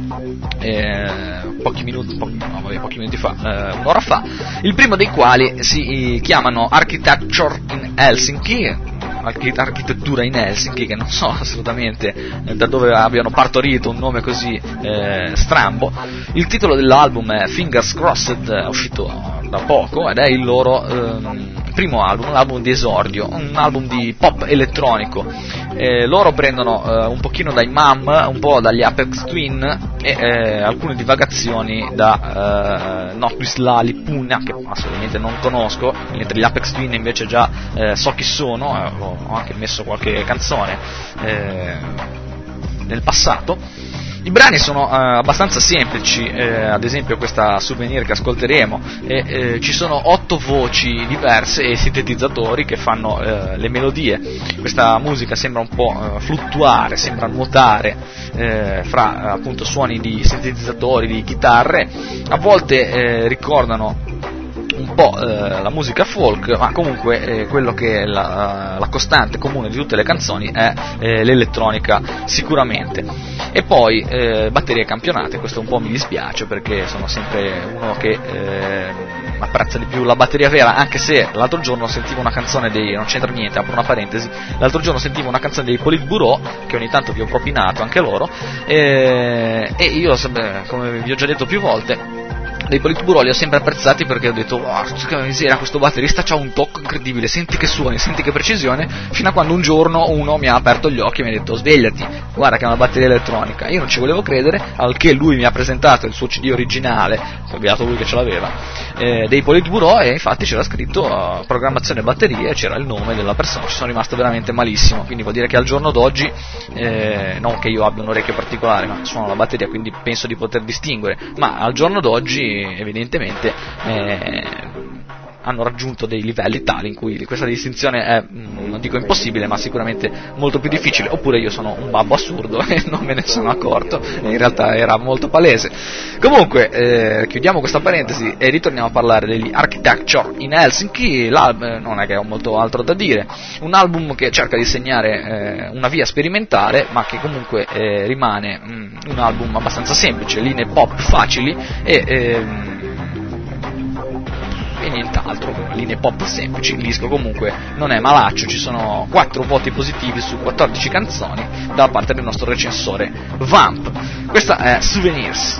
Speaker 3: eh, pochi minuti, pochi, no, vabbè, pochi minuti fa, eh, un'ora fa, il primo dei quali si chiamano Architecture in Helsinki, architettura in Helsinki, che non so assolutamente da dove abbiano partorito un nome così eh, strambo. Il titolo dell'album è Fingers Crossed, è uscito da poco ed è il loro ehm, primo album, l'album di esordio, un album di pop elettronico. Eh, loro prendono eh, un pochino dai Mum, un po' dagli Apex Twin e eh, alcune divagazioni da eh, Notwislali Puna, che assolutamente non conosco, mentre gli Apex Twin invece già eh, so chi sono, eh, ho anche messo qualche canzone eh, nel passato. I brani sono eh, abbastanza semplici, eh, ad esempio questa Souvenir che ascolteremo, e, eh, ci sono otto voci diverse e sintetizzatori che fanno eh, le melodie. Questa musica sembra un po' eh, fluttuare, sembra nuotare eh, fra appunto suoni di sintetizzatori, di chitarre, a volte eh, ricordano un po' eh, la musica folk, ma comunque eh, quello che è la, la costante comune di tutte le canzoni è eh, l'elettronica sicuramente. E poi eh, batterie campionate, questo un po' mi dispiace perché sono sempre uno che eh, apprezza di più la batteria vera, anche se l'altro giorno sentivo una canzone dei, non c'entra niente, apro una parentesi, l'altro giorno sentivo una canzone dei Politburo, che ogni tanto vi ho propinato anche loro, eh, e io, come vi ho già detto più volte, dei Politburo li ho sempre apprezzati perché ho detto wow, che miseria, questo batterista c'ha un tocco incredibile, senti che suoni, senti che precisione, fino a quando un giorno uno mi ha aperto gli occhi e mi ha detto svegliati, guarda che è una batteria elettronica. Io non ci volevo credere, al che lui mi ha presentato il suo C D originale, ho beato lui che ce l'aveva, eh, dei Politburo, e infatti c'era scritto uh, programmazione batterie e c'era il nome della persona. Ci sono rimasto veramente malissimo, quindi vuol dire che al giorno d'oggi eh, non che io abbia un orecchio particolare, ma suono la batteria, quindi penso di poter distinguere, ma al giorno d'oggi evidentemente eh, hanno raggiunto dei livelli tali in cui questa distinzione è, non dico impossibile, ma sicuramente molto più difficile, oppure io sono un babbo assurdo e non me ne sono accorto, e in realtà era molto palese. Comunque eh, chiudiamo questa parentesi e ritorniamo a parlare degli Architecture in Helsinki. L'album non è che ho molto altro da dire, un album che cerca di segnare eh, una via sperimentale, ma che comunque eh, rimane mh, un album abbastanza semplice, linee pop facili e eh, e nient'altro, linee pop semplici. Il disco comunque non è malaccio, ci sono quattro voti positivi su quattordici canzoni da parte del nostro recensore Vamp. Questa è Souvenirs.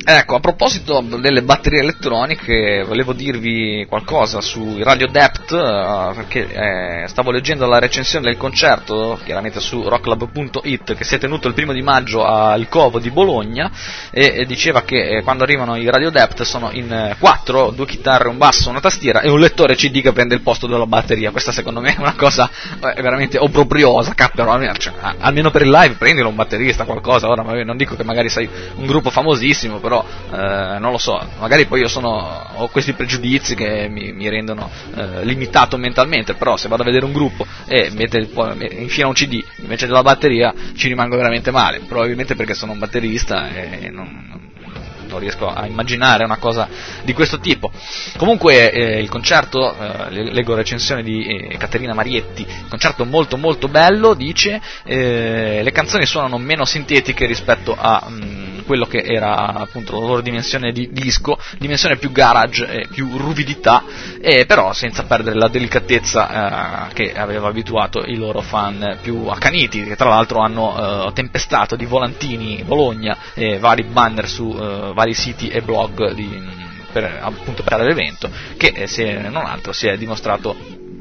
Speaker 3: Ecco, a proposito delle batterie elettroniche, volevo dirvi qualcosa sui Radio Depth, uh, perché eh, stavo leggendo la recensione del concerto, chiaramente su rocklab punto it, che si è tenuto il primo di maggio al Covo di Bologna, e, e diceva che eh, quando arrivano i Radio Depth sono in eh, quattro, due chitarre, un basso, una tastiera e un lettore C D che prende il posto della batteria. Questa secondo me è una cosa eh, veramente obbrobriosa, cappero, almeno, cioè, almeno per il live prendilo un batterista, qualcosa. Ora non dico che magari sei un gruppo famosissimo, però Eh, non lo so, magari poi io sono ho questi pregiudizi che mi, mi rendono eh, limitato mentalmente, però se vado a vedere un gruppo e mette il, infila un C D invece della batteria ci rimango veramente male, probabilmente perché sono un batterista e non, non riesco a immaginare una cosa di questo tipo. Comunque eh, il concerto, eh, leggo recensione di eh, Caterina Marietti, concerto molto molto bello, dice, eh, le canzoni suonano meno sintetiche rispetto a mh, quello che era appunto la loro dimensione di disco, dimensione più garage e più ruvidità, e però senza perdere la delicatezza eh, che aveva abituato i loro fan più accaniti, che tra l'altro hanno eh, tempestato di volantini Bologna e vari banner su eh, vari siti e blog di, per, appunto per l'evento, che se non altro si è dimostrato,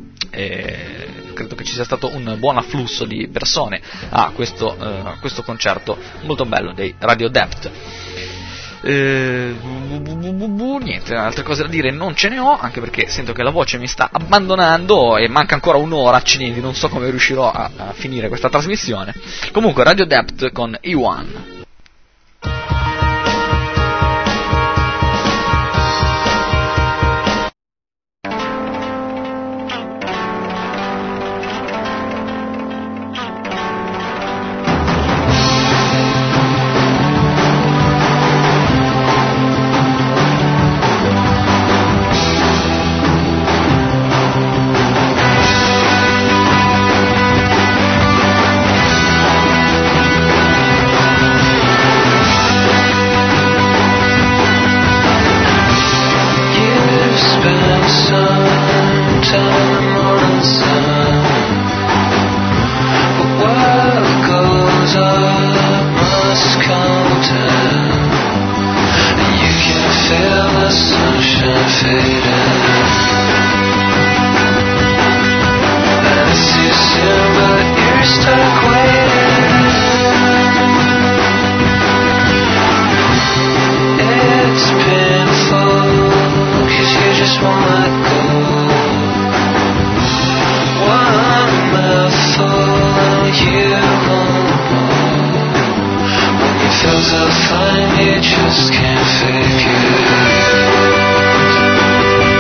Speaker 3: eh, credo che ci sia stato un buon afflusso di persone a questo, eh, a questo concerto molto bello dei Radio Depth. Eh, niente, altre cose da dire non ce ne ho, anche perché sento che la voce mi sta abbandonando e manca ancora un'ora, accidenti, non so come riuscirò a, a finire questa trasmissione. Comunque Radio Depth con E uno.
Speaker 5: Just can't fake it.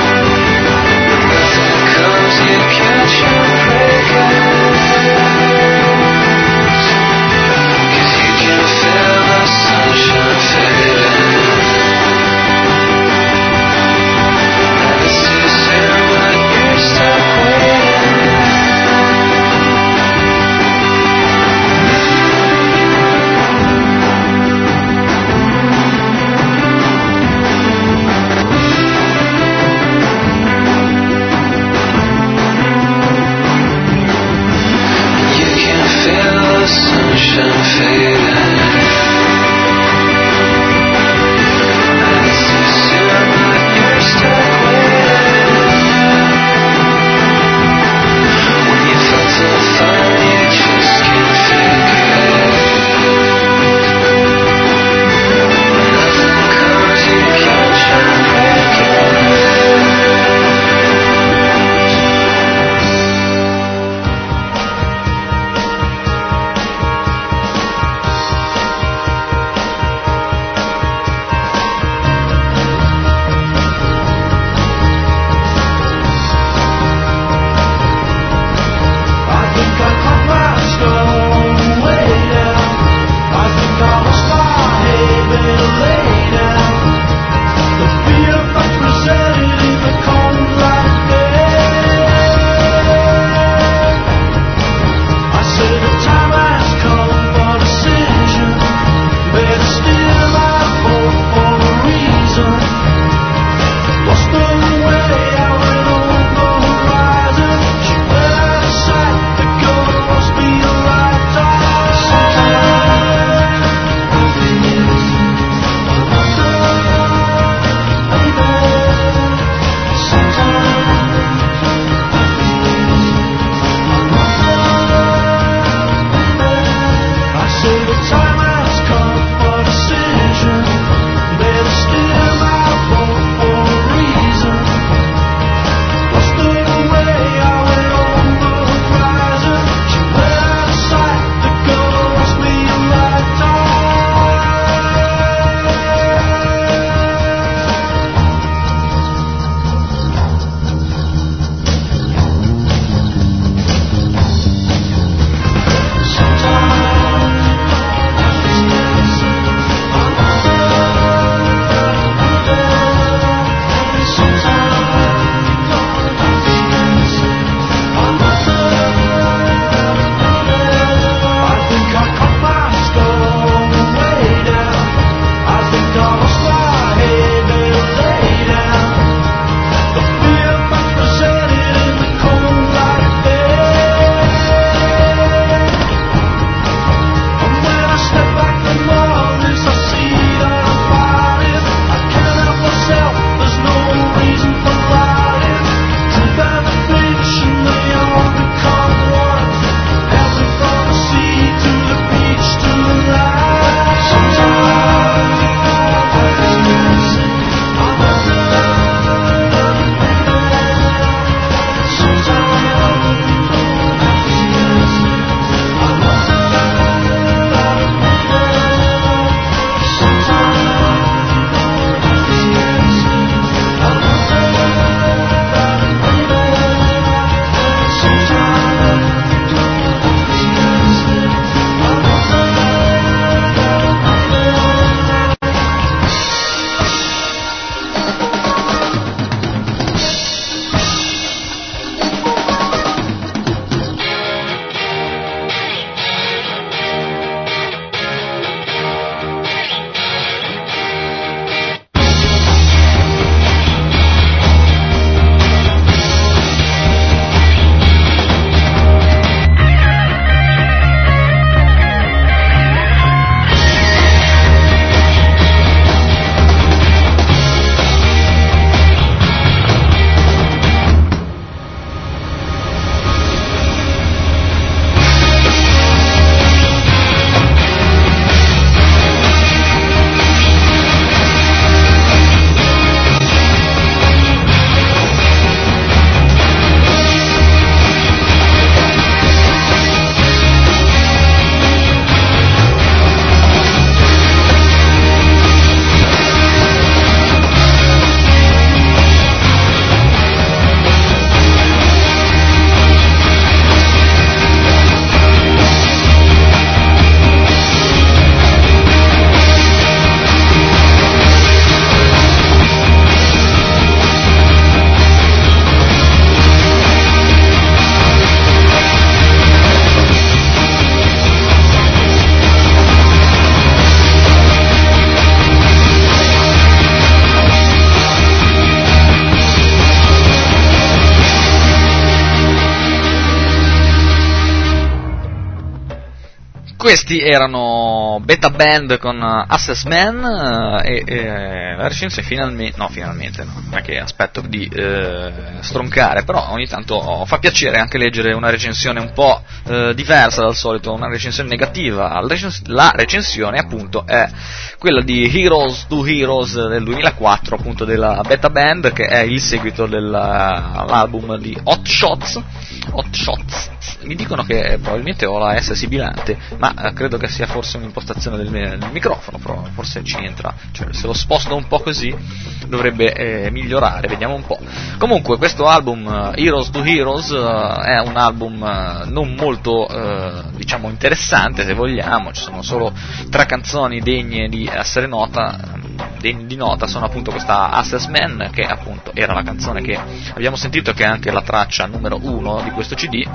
Speaker 3: Questi erano Beta Band con Access Man e, e la recensione finalmente, no finalmente no, non è che aspetto di eh, stroncare, però ogni tanto fa piacere anche leggere una recensione un po' eh, diversa dal solito, una recensione negativa. La recensione appunto è quella di Heroes to Heroes del duemilaquattro, appunto della Beta Band, che è il seguito dell'album di Hot Shots. Hot Shots. Mi dicono che probabilmente ho la S sibilante, ma eh, credo che sia forse un'impostazione del, del microfono, però forse ci entra, cioè se lo sposto un po' così dovrebbe eh, migliorare, vediamo un po'. Comunque questo album uh, Heroes to Heroes uh, è un album uh, non molto uh, diciamo interessante, se vogliamo, ci sono solo tre canzoni degne di essere nota, degni di nota, sono appunto questa Access Man, che appunto era la canzone che abbiamo sentito, che è anche la traccia numero uno di questo C D.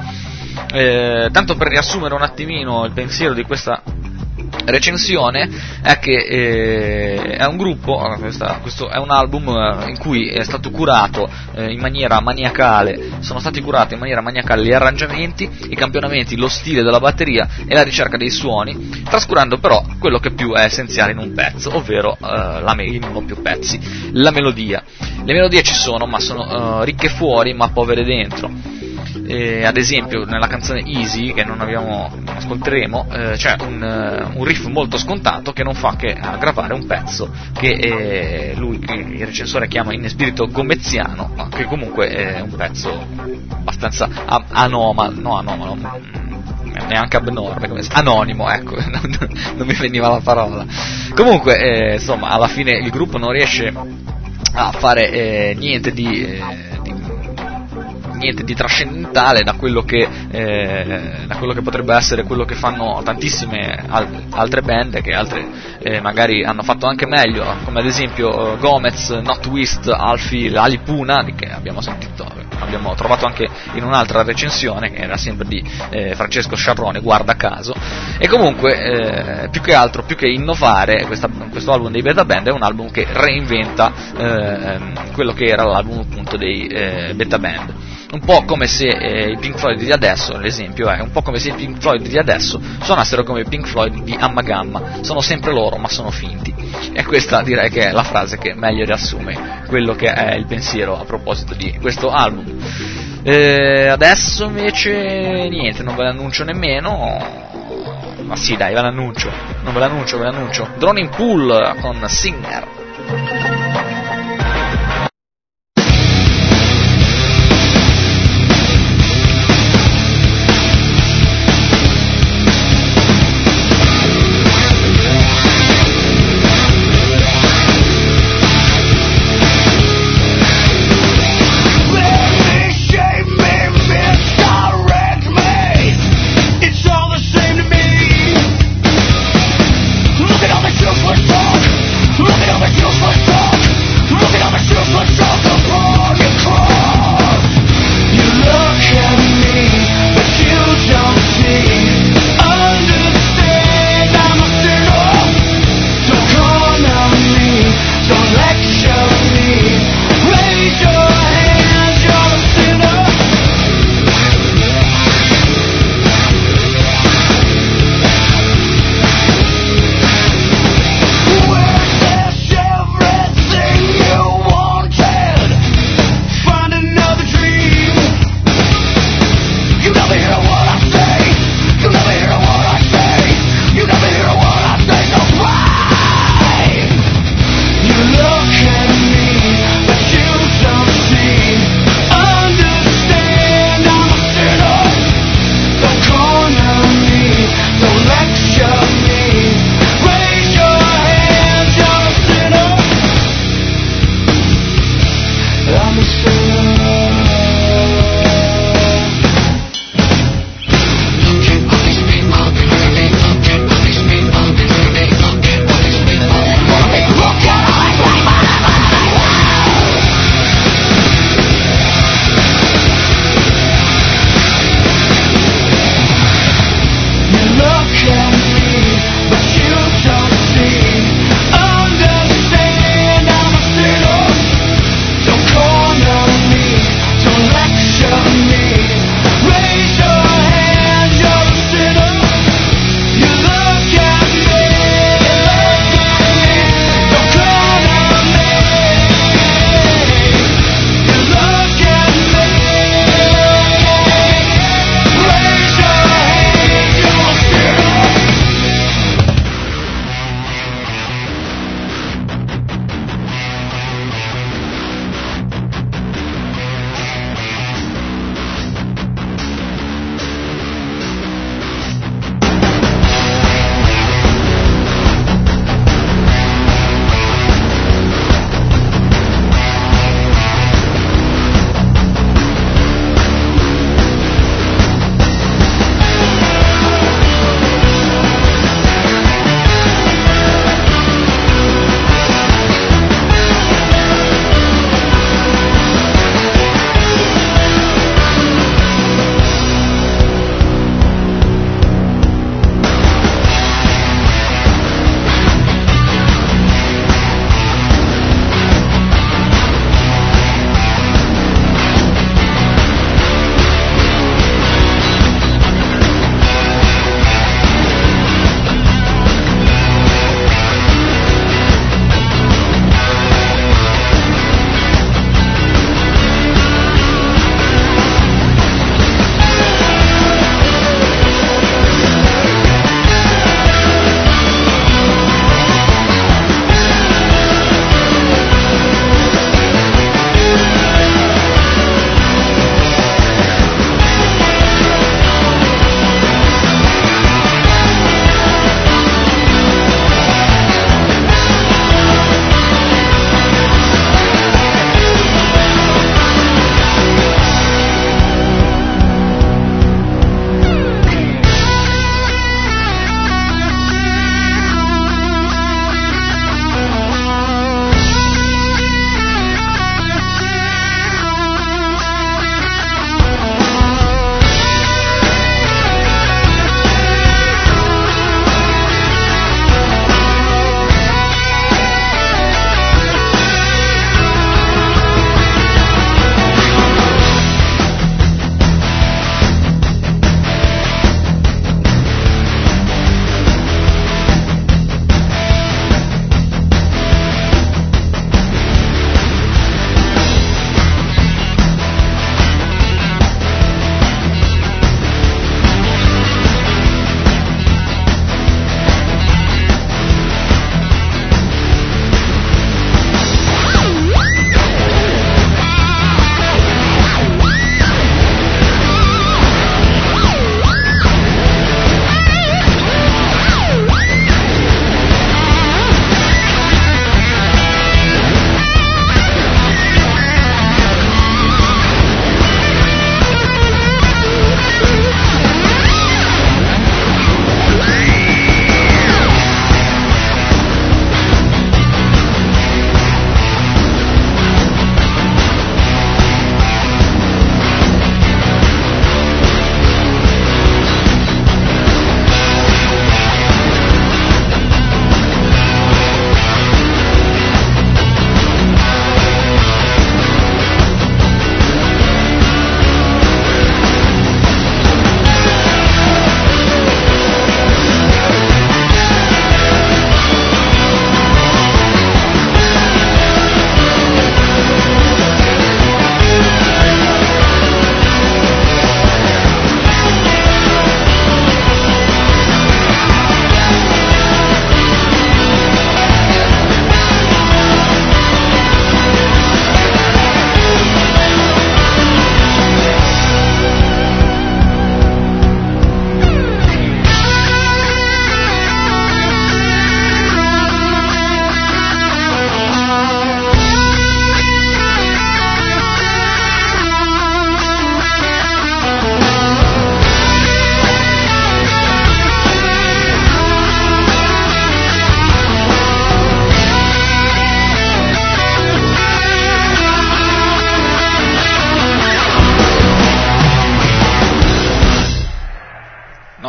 Speaker 3: Eh, tanto per riassumere un attimino il pensiero di questa recensione, è che eh, è un gruppo, questa, questo è un album eh, in cui è stato curato eh, in maniera maniacale, sono stati curati in maniera maniacale gli arrangiamenti, i campionamenti, lo stile della batteria e la ricerca dei suoni, trascurando però quello che più è essenziale in un pezzo, ovvero eh, la me- in uno o più pezzi, la melodia. Le melodie ci sono, ma sono eh, ricche fuori ma povere dentro. Eh, ad esempio nella canzone Easy, che non abbiamo ascolteremo, eh, c'è un, uh, un riff molto scontato che non fa che aggravare un pezzo che eh, lui, che il recensore chiama in spirito gomezziano, ma che comunque è un pezzo abbastanza a- anomalo, no anomalo, neanche abnorme, come si- anonimo, ecco, non mi veniva la parola. Comunque eh, insomma alla fine il gruppo non riesce a fare eh, niente di, eh, di niente di trascendentale da quello che eh, da quello che potrebbe essere quello che fanno tantissime al- altre band, che altre eh, magari hanno fatto anche meglio, come ad esempio uh, Gomez, Not Twist, Alfie, Ali Puna, che abbiamo sentito, abbiamo trovato anche in un'altra recensione che era sempre di eh, Francesco Sciarrone, guarda caso. E comunque eh, più che altro, più che innovare, questa, questo album dei Beta Band è un album che reinventa eh, quello che era l'album appunto dei eh, Beta Band. Un po' come se eh, i Pink Floyd di adesso, l'esempio è un po' come se i Pink Floyd di adesso suonassero come i Pink Floyd di Amma Gamma, sono sempre loro ma sono finti. E questa direi che è la frase che meglio riassume quello che è il pensiero a proposito di questo album. Eh, adesso invece niente, non ve l'annuncio nemmeno, ma sì dai, ve l'annuncio, non ve l'annuncio, ve l'annuncio. Drowning Pool con Singer.
Speaker 5: Look at all the useless talk. Look at all the useless talk.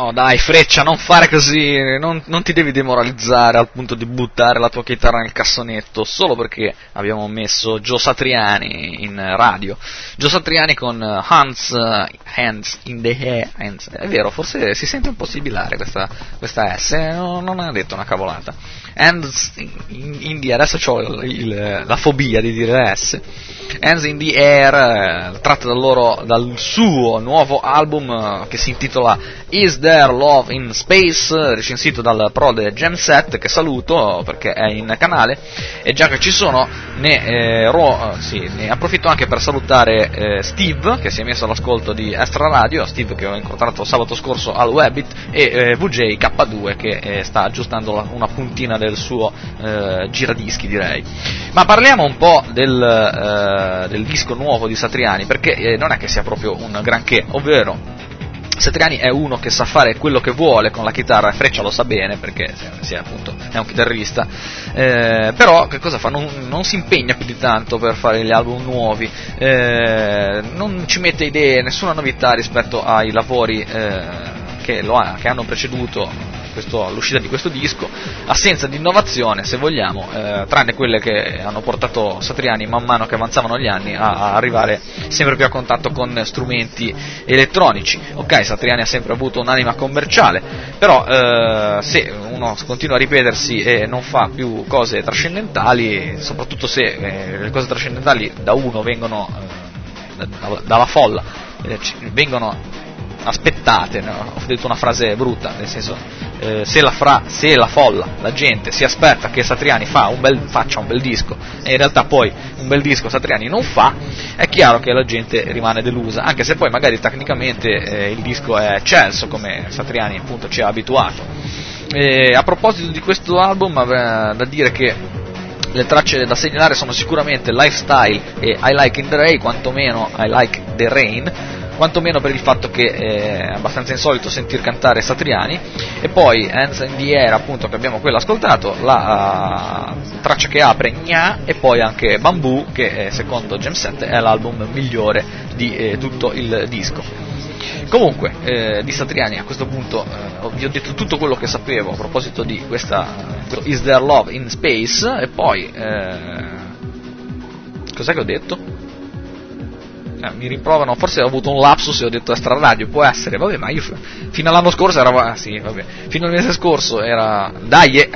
Speaker 3: no, dai, Freccia, non fare così, non, non ti devi demoralizzare al punto di buttare la tua chitarra nel cassonetto solo perché abbiamo messo Joe Satriani in radio. Joe Satriani con Hands, uh, hands in the Air, hands. È vero, forse si sente un po' sibilare questa, questa S, no, non ha detto una cavolata. Hands in, in the Air, adesso ho il, il, la fobia di dire la S. Hands in the Air, eh, tratto dal, loro, dal suo nuovo album eh, che si intitola Is There Love in Space, recensito dal prode Jamset, che saluto perché è in canale, e già che ci sono ne, eh, ro, sì, ne approfitto anche per salutare eh, Steve, che si è messo all'ascolto di Extra Radio, Steve che ho incontrato sabato scorso al Webbit, e eh, V J K due che eh, sta aggiustando la, una puntina del suo eh, giradischi, direi. Ma parliamo un po' del, eh, del disco nuovo di Satriani, perché eh, non è che sia proprio un granché, ovvero Satriani è uno che sa fare quello che vuole con la chitarra, e Freccia lo sa bene perché sì, appunto, è un chitarrista, eh, però che cosa fa? Non, non si impegna più di tanto per fare gli album nuovi, eh, non ci mette idee, nessuna novità rispetto ai lavori eh, che, lo ha, che hanno preceduto questo, l'uscita di questo disco, assenza di innovazione se vogliamo, eh, tranne quelle che hanno portato Satriani man mano che avanzavano gli anni a, a arrivare sempre più a contatto con strumenti elettronici. Ok, Satriani ha sempre avuto un'anima commerciale, però eh, se uno continua a ripetersi e non fa più cose trascendentali, soprattutto se eh, le cose trascendentali da uno vengono eh, da, dalla folla, eh, vengono aspettate, no? Ho detto una frase brutta, nel senso eh, se, la fra, se la folla, la gente si aspetta che Satriani fa un bel, faccia un bel disco e in realtà poi un bel disco Satriani non fa, è chiaro che la gente rimane delusa, anche se poi magari tecnicamente eh, il disco è eccelso come Satriani appunto ci ha abituato. E a proposito di questo album avrei da dire che le tracce da segnalare sono sicuramente Lifestyle e I Like in the Rain, quantomeno I Like the Rain, quantomeno per il fatto che è abbastanza insolito sentir cantare Satriani, e poi Hands in the Air, appunto, che abbiamo quella ascoltato, la uh, traccia che apre Gna, e poi anche Bamboo, che eh, secondo Jamset è l'album migliore di eh, tutto il disco. Comunque, eh, di Satriani a questo punto eh, vi ho detto tutto quello che sapevo a proposito di questa uh, Is There Love in Space, e poi eh, cos'è che ho detto? Eh, mi rimprovano, forse ho avuto un lapsus e ho detto Extra Radio, può essere, vabbè, ma io fino all'anno scorso era, ah, sì, vabbè, fino al mese scorso era, dai, eh,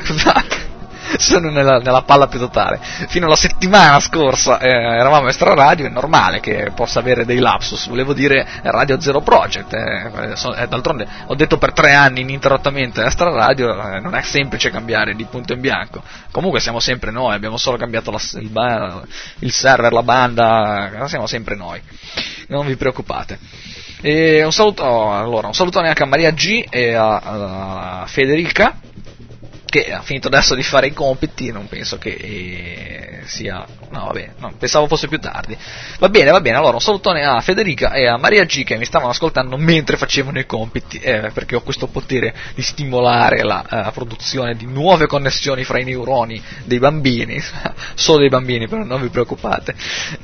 Speaker 3: sono nella, nella palla più totale, fino alla settimana scorsa eh, eravamo Extra Radio, è normale che possa avere dei lapsus, volevo dire Radio Zero Project, eh, so, eh, d'altronde ho detto per tre anni ininterrottamente Extra Radio, eh, non è semplice cambiare di punto in bianco, comunque siamo sempre noi, abbiamo solo cambiato la, il, il server, la banda, siamo sempre noi, non vi preoccupate. E un saluto, allora, un salutone anche a Maria G e a, a Federica, che ha finito adesso di fare i compiti, non penso che eh, sia, no vabbè, no, pensavo fosse più tardi, va bene, va bene, allora un salutone a Federica e a Maria G che mi stavano ascoltando mentre facevano i compiti, eh, perché ho questo potere di stimolare la uh, produzione di nuove connessioni fra i neuroni dei bambini, solo dei bambini, però non vi preoccupate.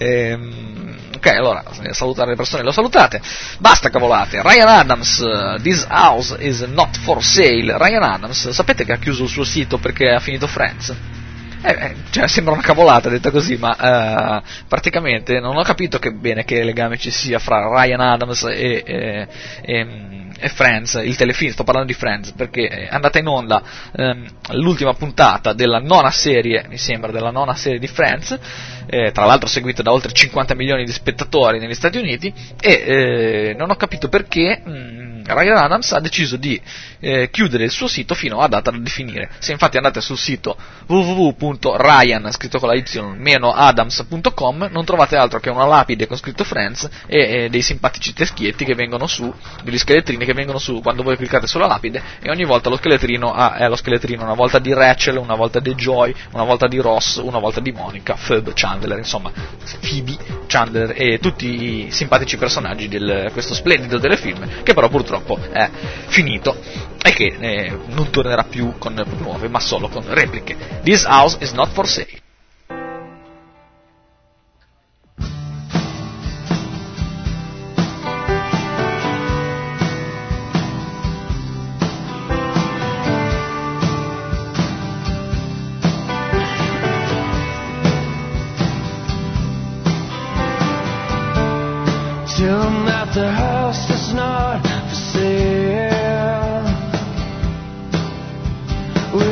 Speaker 3: Ehm, ok, allora, salutare le persone, le ho salutate, basta cavolate. Ryan Adams, uh, This House is Not for Sale. Ryan Adams, sapete che ha chiuso il suo sito perché ha finito Friends? Eh, cioè, sembra una cavolata detta così, ma uh, praticamente non ho capito che bene che legame ci sia fra Ryan Adams e, e, e, e Friends, il telefilm, sto parlando di Friends, perché è andata in onda um, l'ultima puntata della nona serie, mi sembra, della nona serie di Friends, eh, tra l'altro seguita da oltre cinquanta milioni di spettatori negli Stati Uniti, e eh, non ho capito perché mh, Ryan Adams ha deciso di eh, chiudere il suo sito fino a data da definire. Se infatti andate sul sito w w w punto ryan, scritto con la y, meno adams punto com, non trovate altro che una lapide con scritto Friends e, e dei simpatici teschietti che vengono su, degli scheletrini che vengono su quando voi cliccate sulla lapide, e ogni volta lo scheletrino ha, è lo scheletrino, una volta di Rachel, una volta di Joy, una volta di Ross, una volta di Monica, Phoebe, Chandler, insomma Phoebe, Chandler e tutti i simpatici personaggi di questo splendido telefilm, che però purtroppo è finito e che eh, non tornerà più con nuove ma solo con repliche. This house is not for sale.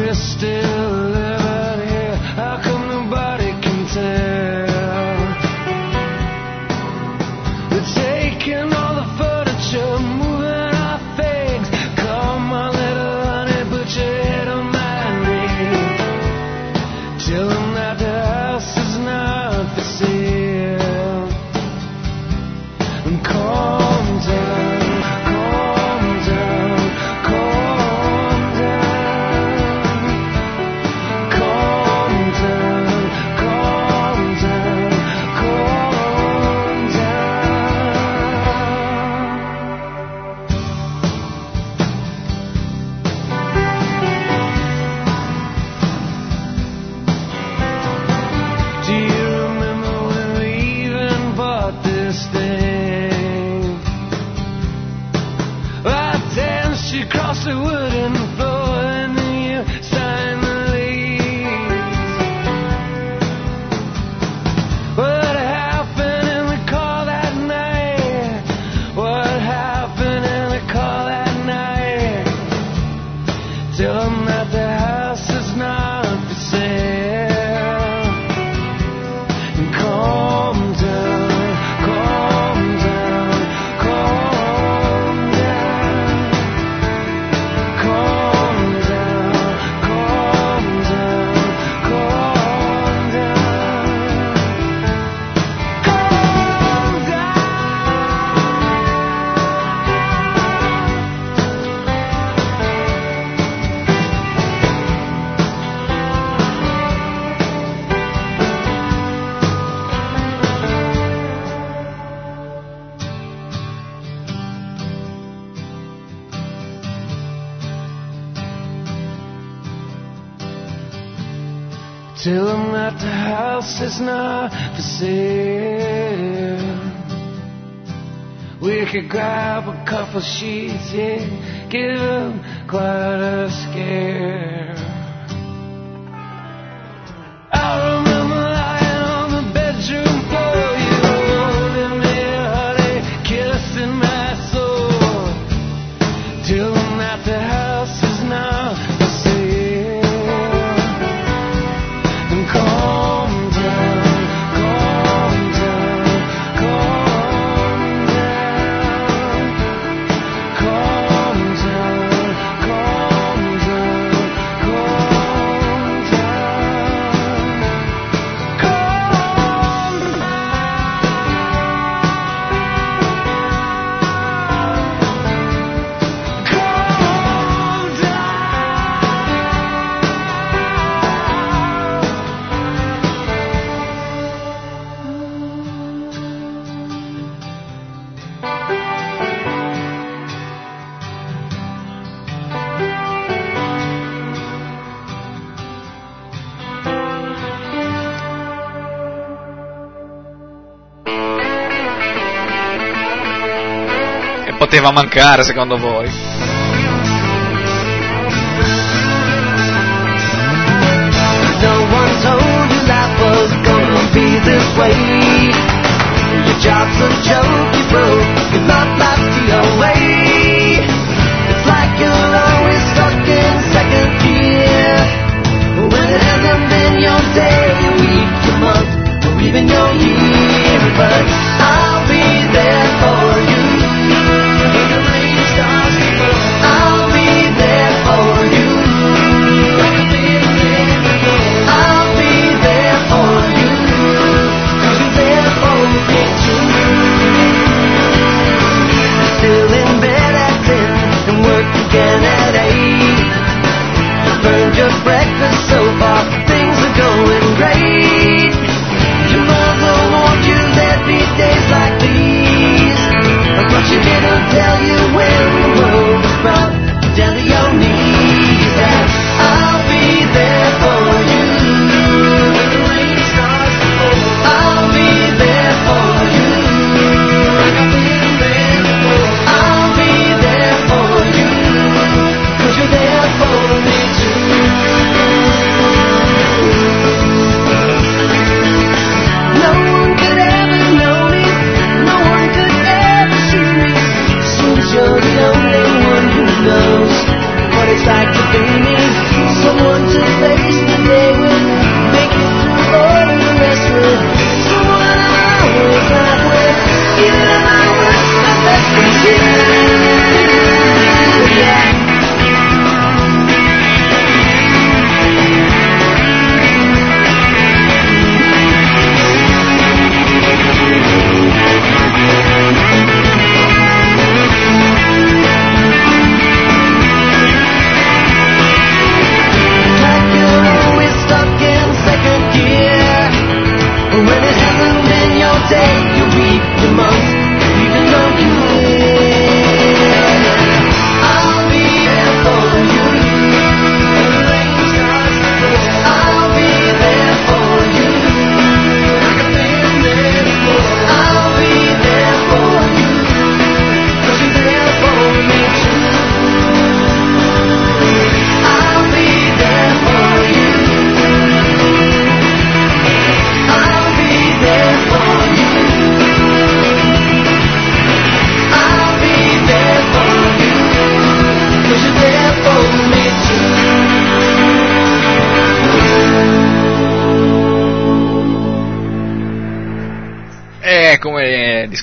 Speaker 5: we're still living here. How come nobody can tell? We're taking all the furniture, moving our things. Come on, little honey, put your head on my knee. Tell them that the house is not for sale. And calm down, calm down, calm down. Calm down, calm down, calm down. Do you remember when we even bought this thing? Right then she crossed the wooden floor and then you signed the lease. What happened in the car that night? What happened in the car that night? Tell them that the house is not for sale. And calm down, calm down, calm down. Calm down, calm down, calm down. Calm down. Tell them that the house is not for sale. We could grab a couple sheets, yeah, give them quite a scare. I remember lying on the bedroom floor, you holding me, honey, kissing my soul. Tell them that the house is not for sale. And calm down, calm down, calm down. Calm down, calm down, calm down. Calm
Speaker 3: Che poteva mancare secondo voi?
Speaker 5: No one told you life was gonna be this way. Your job's a joke, you broke, you love life to your way. It's like you're always stuck in second gear. When it hasn't been your day, your week, your month, or even your year. But I'll be there for you. When the rain starts to fall, I'll be there for you. Like a big man, I'll be there for you. 'Cause you're there for me too. Still in bed at ten and work again at eight. Burned your breakfast so far, things are going great. Your mother warned you there'd be days like these, but she didn't tell you when the world was brought down to your knees. That I'll be there for you. When the rain starts to fall, I'll be there for you. Like I've been there before, I'll be there for you. 'Cause you're there for me too.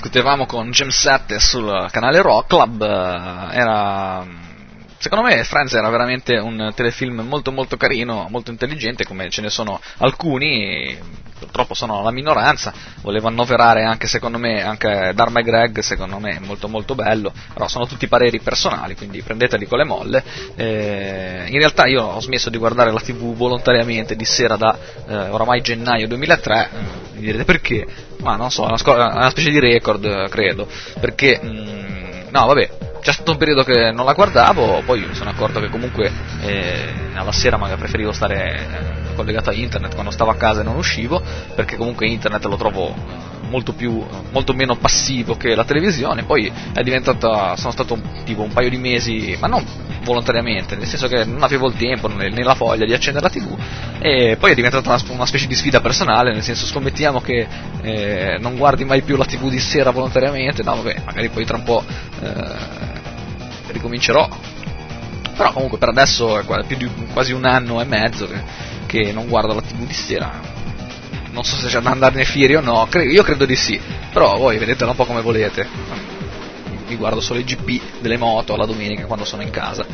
Speaker 3: discutevamo con Gem sette sul canale Rock Club, era... Secondo me Friends era veramente un telefilm molto molto carino, molto intelligente, come ce ne sono alcuni, purtroppo sono la minoranza. Volevo annoverare anche, secondo me, anche Dharma e Greg, secondo me molto molto bello, però sono tutti pareri personali, quindi prendeteli con le molle. Eh, in realtà io ho smesso di guardare la tivù volontariamente di sera da eh, oramai gennaio duemilatré, mi direte perché? Ma non so, è una, sco- una specie di record, credo, perché, mh, no vabbè, c'è stato un periodo che non la guardavo, poi mi sono accorto che comunque eh, alla sera magari preferivo stare eh, collegato a internet quando stavo a casa e non uscivo, perché comunque internet lo trovo molto più, molto meno passivo che la televisione. Poi è diventata, sono stato un, tipo un paio di mesi, ma non volontariamente, nel senso che non avevo il tempo né, né la voglia di accendere la tivù, e poi è diventata una, una specie di sfida personale, nel senso, scommettiamo che eh, non guardi mai più la tivù di sera volontariamente. No vabbè, magari poi tra un po' eh, ricomincerò, però comunque per adesso è più di quasi un anno e mezzo che, che non guardo la tivù di sera. Non so se c'è da andarne fieri o no, cre- io credo di sì, però voi vedetela un po' come volete. Mi guardo solo i G P delle moto la domenica quando sono in casa.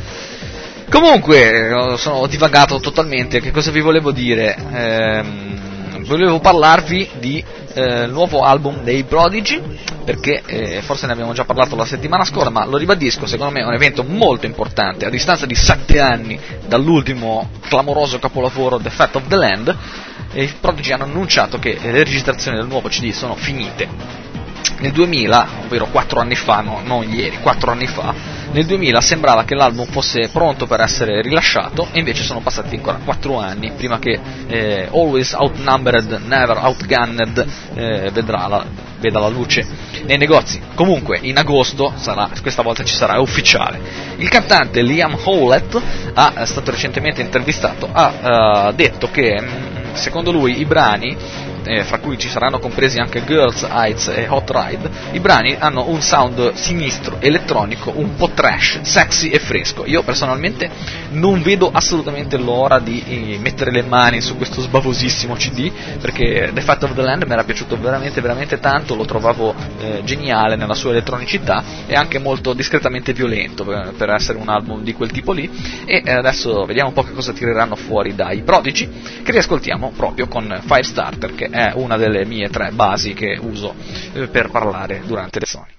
Speaker 3: Comunque sono divagato totalmente. Che cosa vi volevo dire? Ehm, volevo parlarvi di eh, nuovo album dei Prodigy, perché eh, forse ne abbiamo già parlato la settimana scorsa, ma lo ribadisco, secondo me è un evento molto importante. A distanza di sette anni dall'ultimo clamoroso capolavoro The Fat of the Land, e i Prodigy hanno annunciato che le registrazioni del nuovo C D sono finite. Nel duemila, ovvero quattro anni fa, no, non ieri, quattro anni fa, nel duemila sembrava che l'album fosse pronto per essere rilasciato, e invece sono passati ancora quattro anni prima che eh, Always Outnumbered, Never Outgunned eh, vedrà la, veda la luce nei negozi. Comunque in agosto sarà, questa volta ci sarà, è ufficiale. Il cantante Liam Howlett ha, è stato recentemente intervistato, ha uh, detto che mh, secondo lui i brani, Eh, fra cui ci saranno compresi anche Girls, Heights e Hot Ride, i brani hanno un sound sinistro, elettronico, un po' trash, sexy e fresco. Io personalmente non vedo assolutamente l'ora di eh, mettere le mani su questo sbavosissimo C D, perché The Fat of the Land mi era piaciuto veramente veramente tanto, lo trovavo eh, geniale nella sua elettronicità e anche molto discretamente violento per, per essere un album di quel tipo lì. E eh, adesso vediamo un po' che cosa tireranno fuori dai Prodigy, che riascoltiamo proprio con Five Starter, che è una delle mie tre basi che uso eh, per parlare durante le lezioni.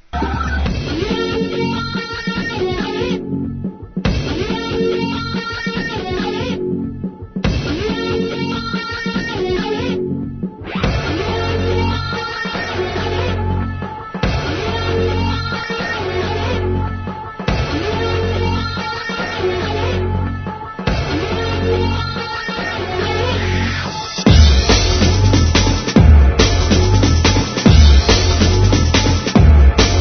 Speaker 5: We'll be right back.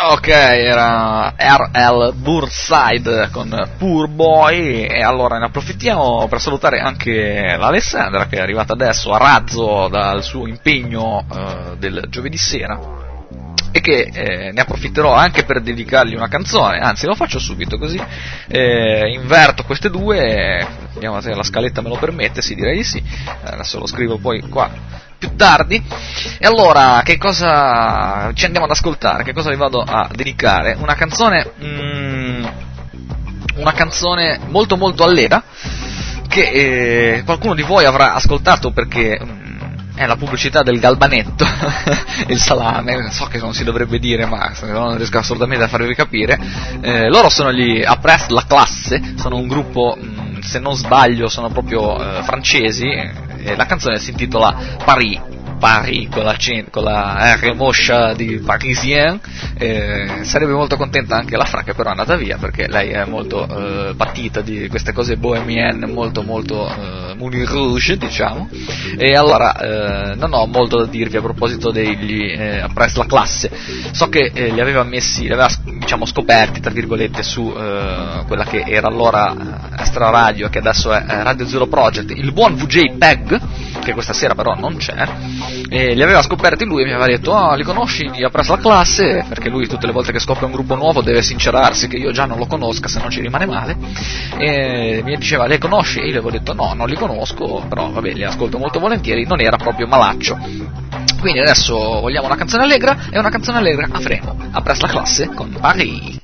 Speaker 3: Ok, era R L Burnside con Poor Boy, e allora ne approfittiamo per salutare anche l'Alessandra, che è arrivata adesso a razzo dal suo impegno eh, del giovedì sera, e che eh, ne approfitterò anche per dedicargli una canzone, anzi lo faccio subito così eh, inverto queste due, vediamo se la scaletta me lo permette, sì, direi di sì, adesso lo scrivo poi qua più tardi. E allora, che cosa ci andiamo ad ascoltare? Che cosa vi vado a dedicare? Una canzone mm, una canzone molto molto allegra, che eh, qualcuno di voi avrà ascoltato perché mm, è la pubblicità del Galbanetto, il salame, so che non si dovrebbe dire, ma non riesco assolutamente a farvi capire. Eh, loro sono gli Après la Classe, sono un gruppo, mm, se non sbaglio, sono proprio eh, francesi, e la canzone si intitola Paris, Paris con la, C, con la R moscia di Parisien. Eh, sarebbe molto contenta anche la Fra, che però è andata via perché lei è molto eh, patita di queste cose bohemienne, molto molto eh, Moulin Rouge, diciamo. E allora eh, non ho molto da dirvi a proposito degli eh, Après la Classe. So che eh, li aveva messi, li aveva diciamo scoperti tra virgolette su eh, quella che era allora Extra Radio, che adesso è Radio Zero Project, il buon V J Peg, che questa sera però non c'è. E li aveva scoperti lui e mi aveva detto: ah, li conosci, gli ha preso la classe, perché lui tutte le volte che scopre un gruppo nuovo deve sincerarsi che io già non lo conosca, se no ci rimane male. E mi diceva: li conosci? E io gli avevo detto: no, non li conosco, però vabbè, li ascolto molto volentieri. Non era proprio malaccio. Quindi adesso vogliamo una canzone allegra, e una canzone allegra a fremo, ha preso la classe con Paris.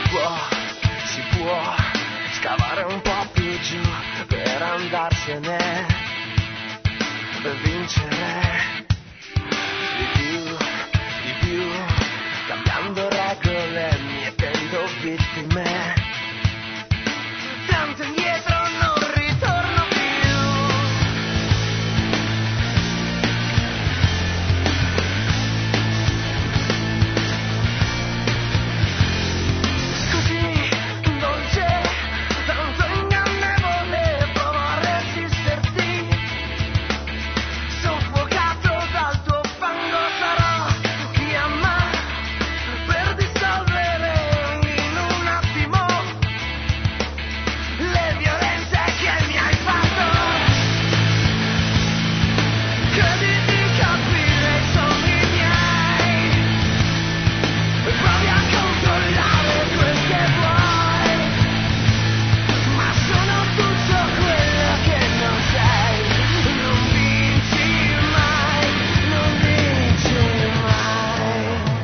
Speaker 5: può, si può scavare un po' più giù per andarsene, per vincere di più, di più, cambiando regole, mietendo vittime. Tanto indietro non ritorno più. Così dolce, tanto ingannevole, prova a resisterti. Soffocato dal tuo fango sarò fiamma per dissolvere in un attimo le violenze che mi hai fatto. Credi di capire i sogni miei e provi a controllare quel che vuoi, ma sono tutto quello che non sei. Non vinci mai, non vinci mai.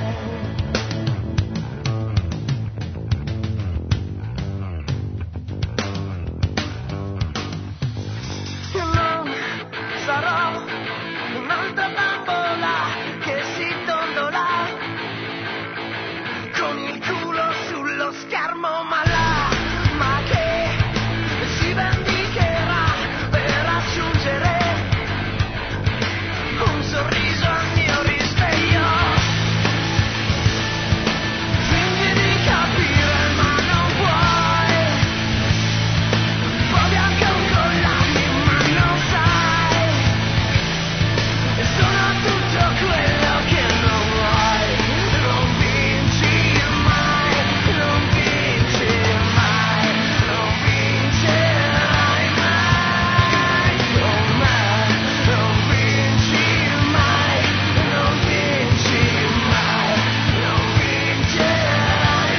Speaker 5: Io non sarò un'altra bambola che si dondola con il culo sullo schermo, ma là, ma che si vendicherà per raggiungere un sorriso al mio risveglio. Fingi di capire ma non puoi, provi a controllarmi ma non sai, e sono tutto quello che non vuoi. Non vinci mai, non vinci mai, non vincerai mai con me. Non vinci mai, non vinci mai, non vincerai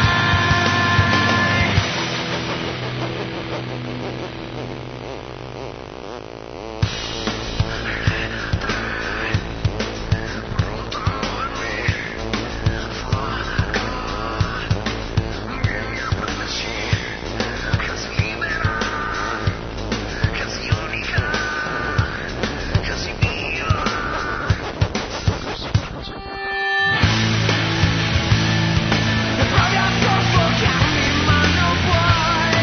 Speaker 5: provi a soffocarmi ma non puoi,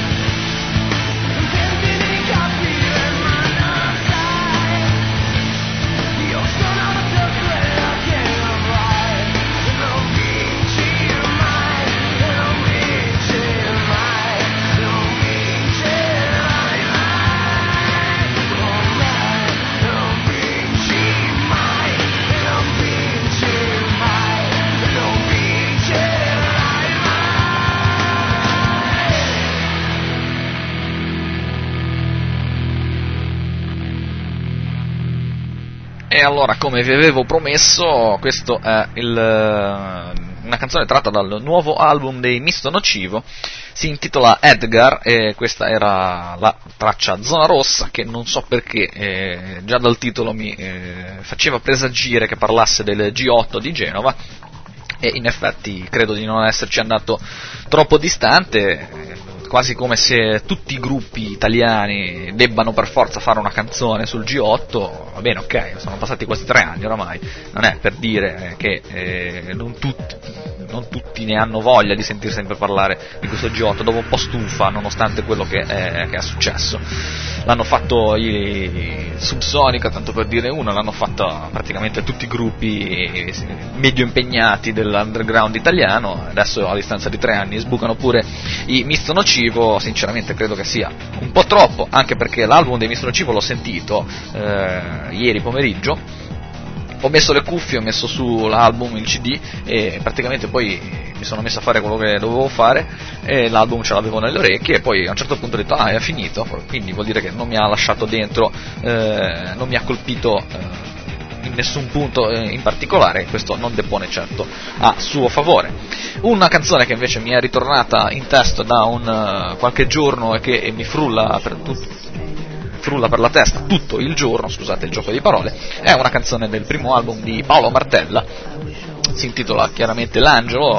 Speaker 5: tenti di capire ma non sai, io sono tutto quello che non vuoi. Non vinci mai, non vinci mai, non vincerai mai con me. Non vinci mai, non vinci mai, non vincerai mai.
Speaker 3: E allora, come vi avevo promesso, questo è il, una canzone tratta dal nuovo album dei Misto Nocivo, si intitola Edgar e questa era la traccia Zona Rossa, che non so perché eh, già dal titolo mi eh, faceva presagire che parlasse del G otto di Genova, e in effetti credo di non esserci andato troppo distante, eh, quasi come se tutti i gruppi italiani debbano per forza fare una canzone sul G otto. Va bene, ok, sono passati quasi tre anni oramai, non è per dire che eh, non, tutti, non tutti ne hanno voglia di sentir sempre parlare di questo G otto, dopo un po' stufa nonostante quello che è, che è successo. L'hanno fatto i Subsonica, tanto per dire uno, l'hanno fatto praticamente tutti i gruppi medio impegnati dell'underground italiano, adesso a distanza di tre anni sbucano pure i Misto Nocivo. Sinceramente credo che sia un po' troppo, anche perché l'album dei Misto Nocivo l'ho sentito eh, ieri pomeriggio, ho messo le cuffie, ho messo su l'album, il C D, e praticamente poi mi sono messo a fare quello che dovevo fare e l'album ce l'avevo nelle orecchie, e poi a un certo punto ho detto ah, è finito, quindi vuol dire che non mi ha lasciato dentro, eh, non mi ha colpito eh, in nessun punto eh, in particolare. Questo non depone certo a suo favore. Una canzone che invece mi è ritornata in testa da un uh, qualche giorno e che mi frulla per tutto frulla per la testa tutto il giorno, scusate il gioco di parole, è una canzone del primo album di Paolo Martella, si intitola chiaramente L'Angelo,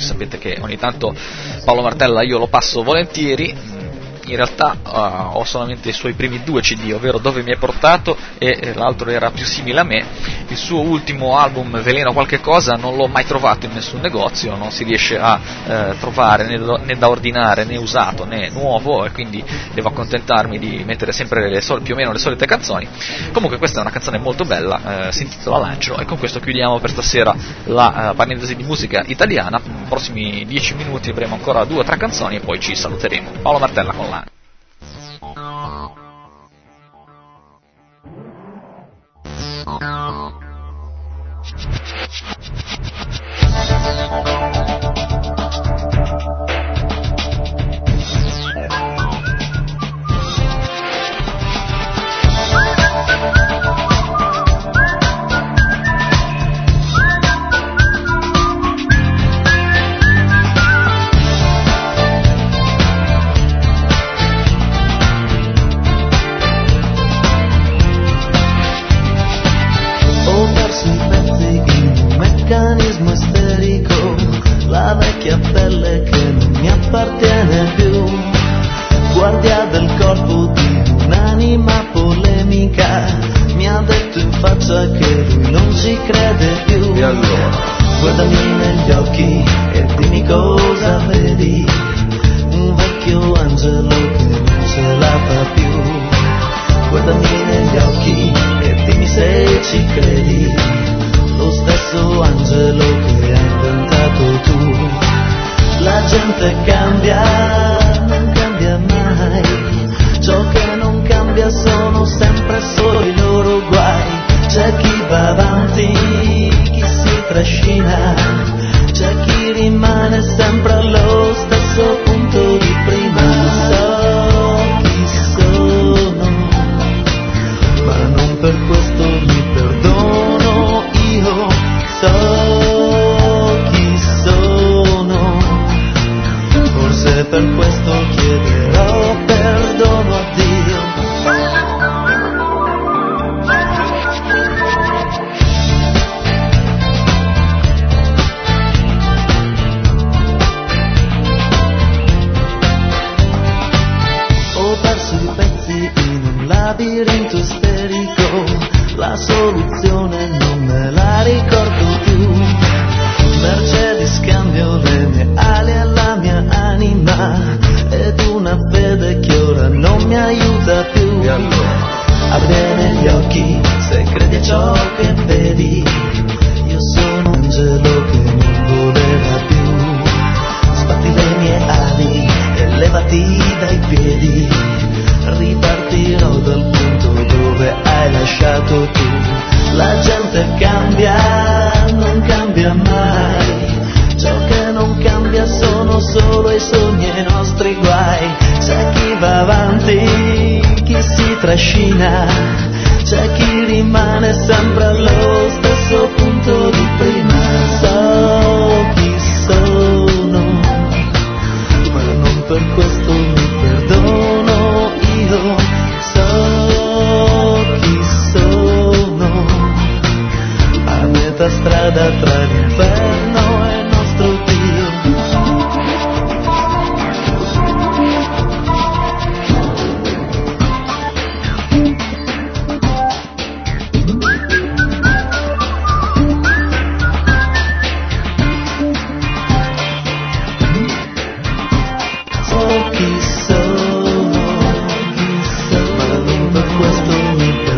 Speaker 3: sapete che ogni tanto Paolo Martella io lo passo volentieri. In realtà uh, ho solamente i suoi primi due C D, ovvero Dove mi hai portato e l'altro era Più simile a me. Il suo ultimo album, Veleno qualche cosa, non l'ho mai trovato in nessun negozio, non si riesce a eh, trovare né, do, né da ordinare, né usato né nuovo, e quindi devo accontentarmi di mettere sempre le sol- più o meno le solite canzoni. Comunque questa è una canzone molto bella, eh, si intitola Lancio, e con questo chiudiamo per stasera la uh, parentesi di musica italiana. Nei prossimi dieci minuti avremo ancora due o tre canzoni e poi ci saluteremo. Paolo Martella con Lancio.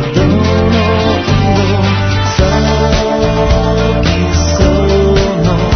Speaker 6: So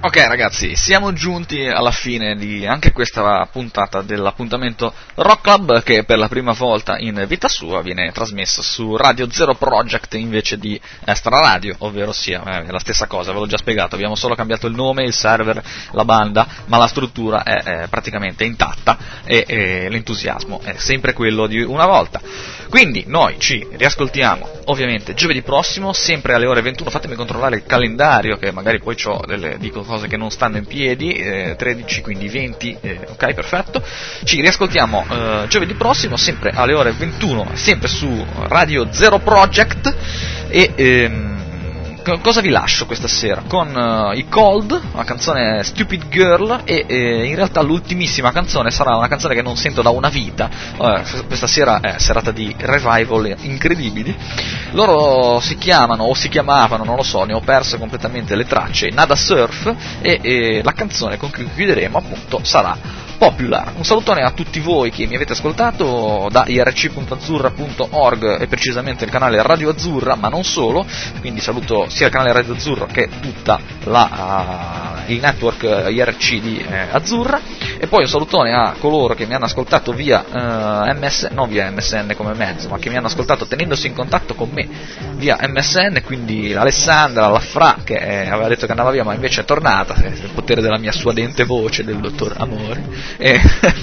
Speaker 3: Ok ragazzi, siamo giunti alla fine di anche questa puntata dell'appuntamento Rock Club, che per la prima volta in vita sua viene trasmessa su Radio Zero Project invece di Extra Radio, ovvero sia eh, la stessa cosa, ve l'ho già spiegato, abbiamo solo cambiato il nome, il server, la banda, ma la struttura è, è praticamente intatta e, e l'entusiasmo è sempre quello di una volta. Quindi noi ci riascoltiamo ovviamente giovedì prossimo, sempre alle ore ventuno, fatemi controllare il calendario che magari poi c'ho delle, dico cose che non stanno in piedi, eh, tredici, quindi venti, eh, ok, perfetto. Ci riascoltiamo eh, giovedì prossimo, sempre alle ore ventuno, sempre su Radio Zero Project e... Ehm, cosa vi lascio questa sera? Con uh, i Cold, la canzone Stupid Girl e eh, in realtà l'ultimissima canzone sarà una canzone che non sento da una vita. Uh, questa sera è serata di revival incredibili. Loro si chiamano o si chiamavano, non lo so, ne ho perse completamente le tracce, Nada Surf e, e la canzone con cui chiuderemo appunto sarà Popular. Un salutone a tutti voi che mi avete ascoltato da i r c punto azzurra punto org e precisamente il canale Radio Azzurra, ma non solo, quindi saluto sia il canale Radio Azzurra che tutta la, uh, il network I R C di eh, Azzurra, e poi un salutone a coloro che mi hanno ascoltato via uh, M S, non via M S N come mezzo, ma che mi hanno ascoltato tenendosi in contatto con me via M S N, quindi Alessandra, la Fra che eh, aveva detto che andava via ma invece è tornata, eh, il potere della mia suadente voce del dottor Amore. E,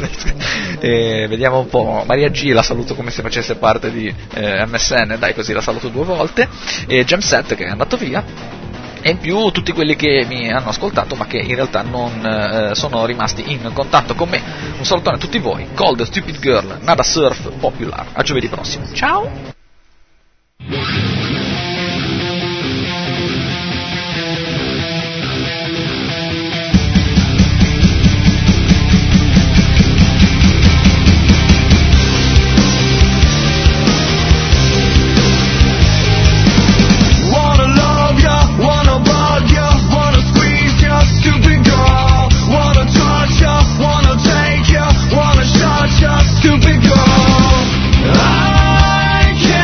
Speaker 3: e vediamo un po', Maria G la saluto come se facesse parte di eh, M S N, dai, così la saluto due volte, e Jamset che è andato via, e in più tutti quelli che mi hanno ascoltato ma che in realtà non eh, sono rimasti in contatto con me. Un salutone a tutti voi, Cold, Stupid Girl, Nada Surf, Popular. A giovedì prossimo, ciao.
Speaker 4: Stupid girl, I can't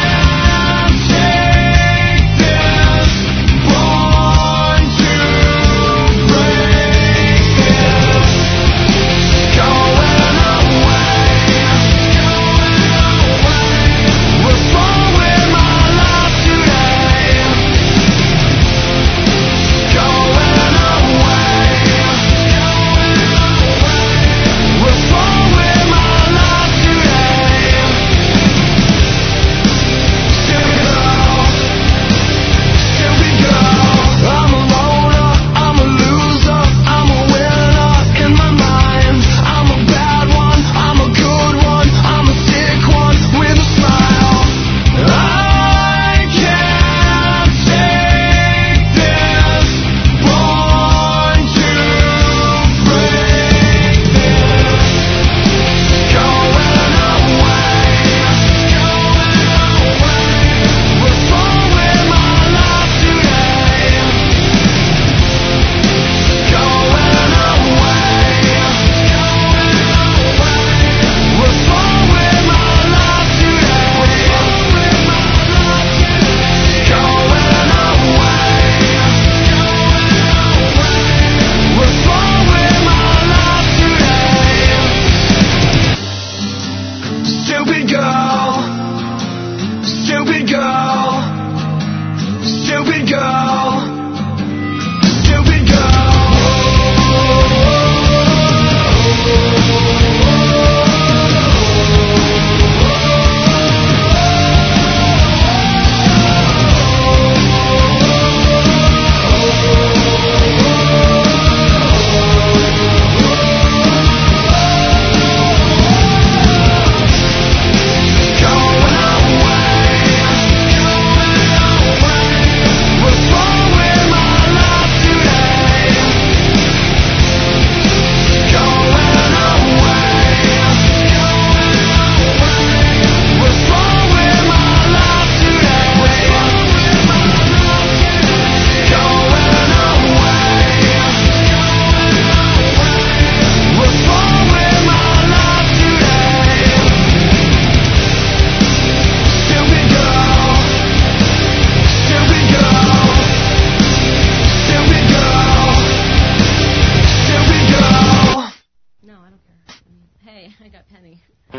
Speaker 6: I, I got Penny.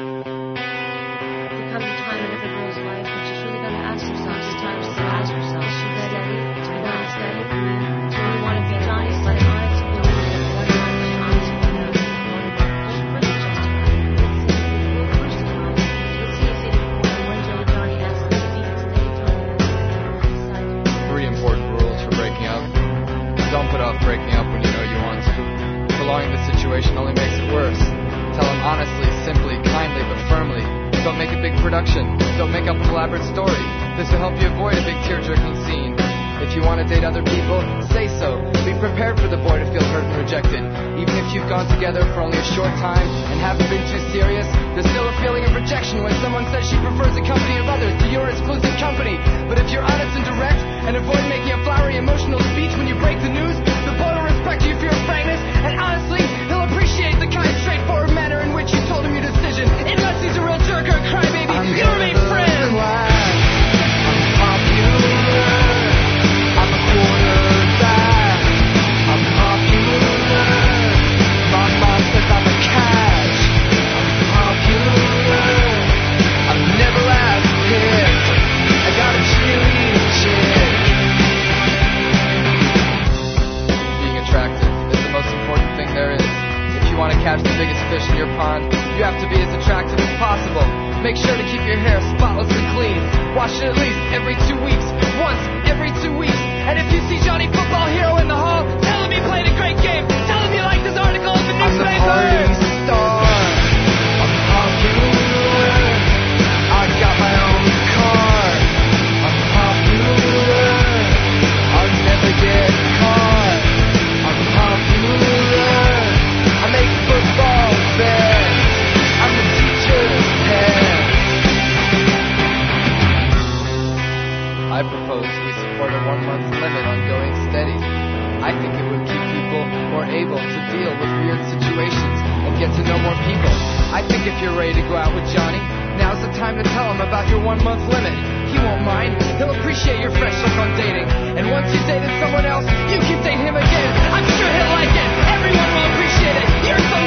Speaker 6: There comes a time in every girl's life when she's really got to ask herself, sometimes to ask herself, is she ready to be not steady? Do you want to be Johnny, but an honest woman, and one night an honest woman, and one night first just first of all, it's easy to when Joe Johnny has to be today, Johnny.
Speaker 7: Three important rules for breaking up. Don't put off breaking up when you know you want to. Prolonging the situation only makes it worse. Tell them honestly, simply, kindly, but firmly. Don't make a big production. Don't make up an elaborate story. This will help you avoid a big tear-jerking scene. If you want to date other people, say so. Be prepared for the boy to feel hurt and rejected. Even if you've gone together for only a short time and haven't been too serious, there's still a feeling of rejection when someone says she prefers the company of others to your exclusive company. But if you're honest and direct and avoid making a flowery emotional speech when you break the news, the boy will respect you for your frankness, and honestly, he'll appreciate the kind, straightforward manner in which you told him your decision. Unless he's a real jerk or a crybaby, you'll remain friends. I'm popular. I'm a quarterback. I'm popular. My mom says I'm a catch. I'm popular. I'm never as picked. I got a cheerleading chick. Being attractive is the most important thing there is. If you want to catch the biggest fish in your pond, you have to be as attractive as possible. Make sure to keep your hair spotless and clean. Wash it at least every two weeks. Once every two weeks. And if you see Johnny Football Hero in the hall, tell him he played a great game. Tell him you liked his article in the newspaper. I'm the party star. I'm popular. I got my own car. I'm popular. I'll never get caught. I'm popular. I make football bets. I'm the teacher's pet. I propose we support a one-month limit on going steady. I think it would keep people more able to deal with weird situations and get to know more people. I think if you're ready to go out with Johnny, now's the time to tell him about your one-month limit. He won't mind. He'll appreciate your fresh look on dating. And once you've dated someone else, you can date him again. I'm sure he'll like it. Everyone will appreciate it. You're so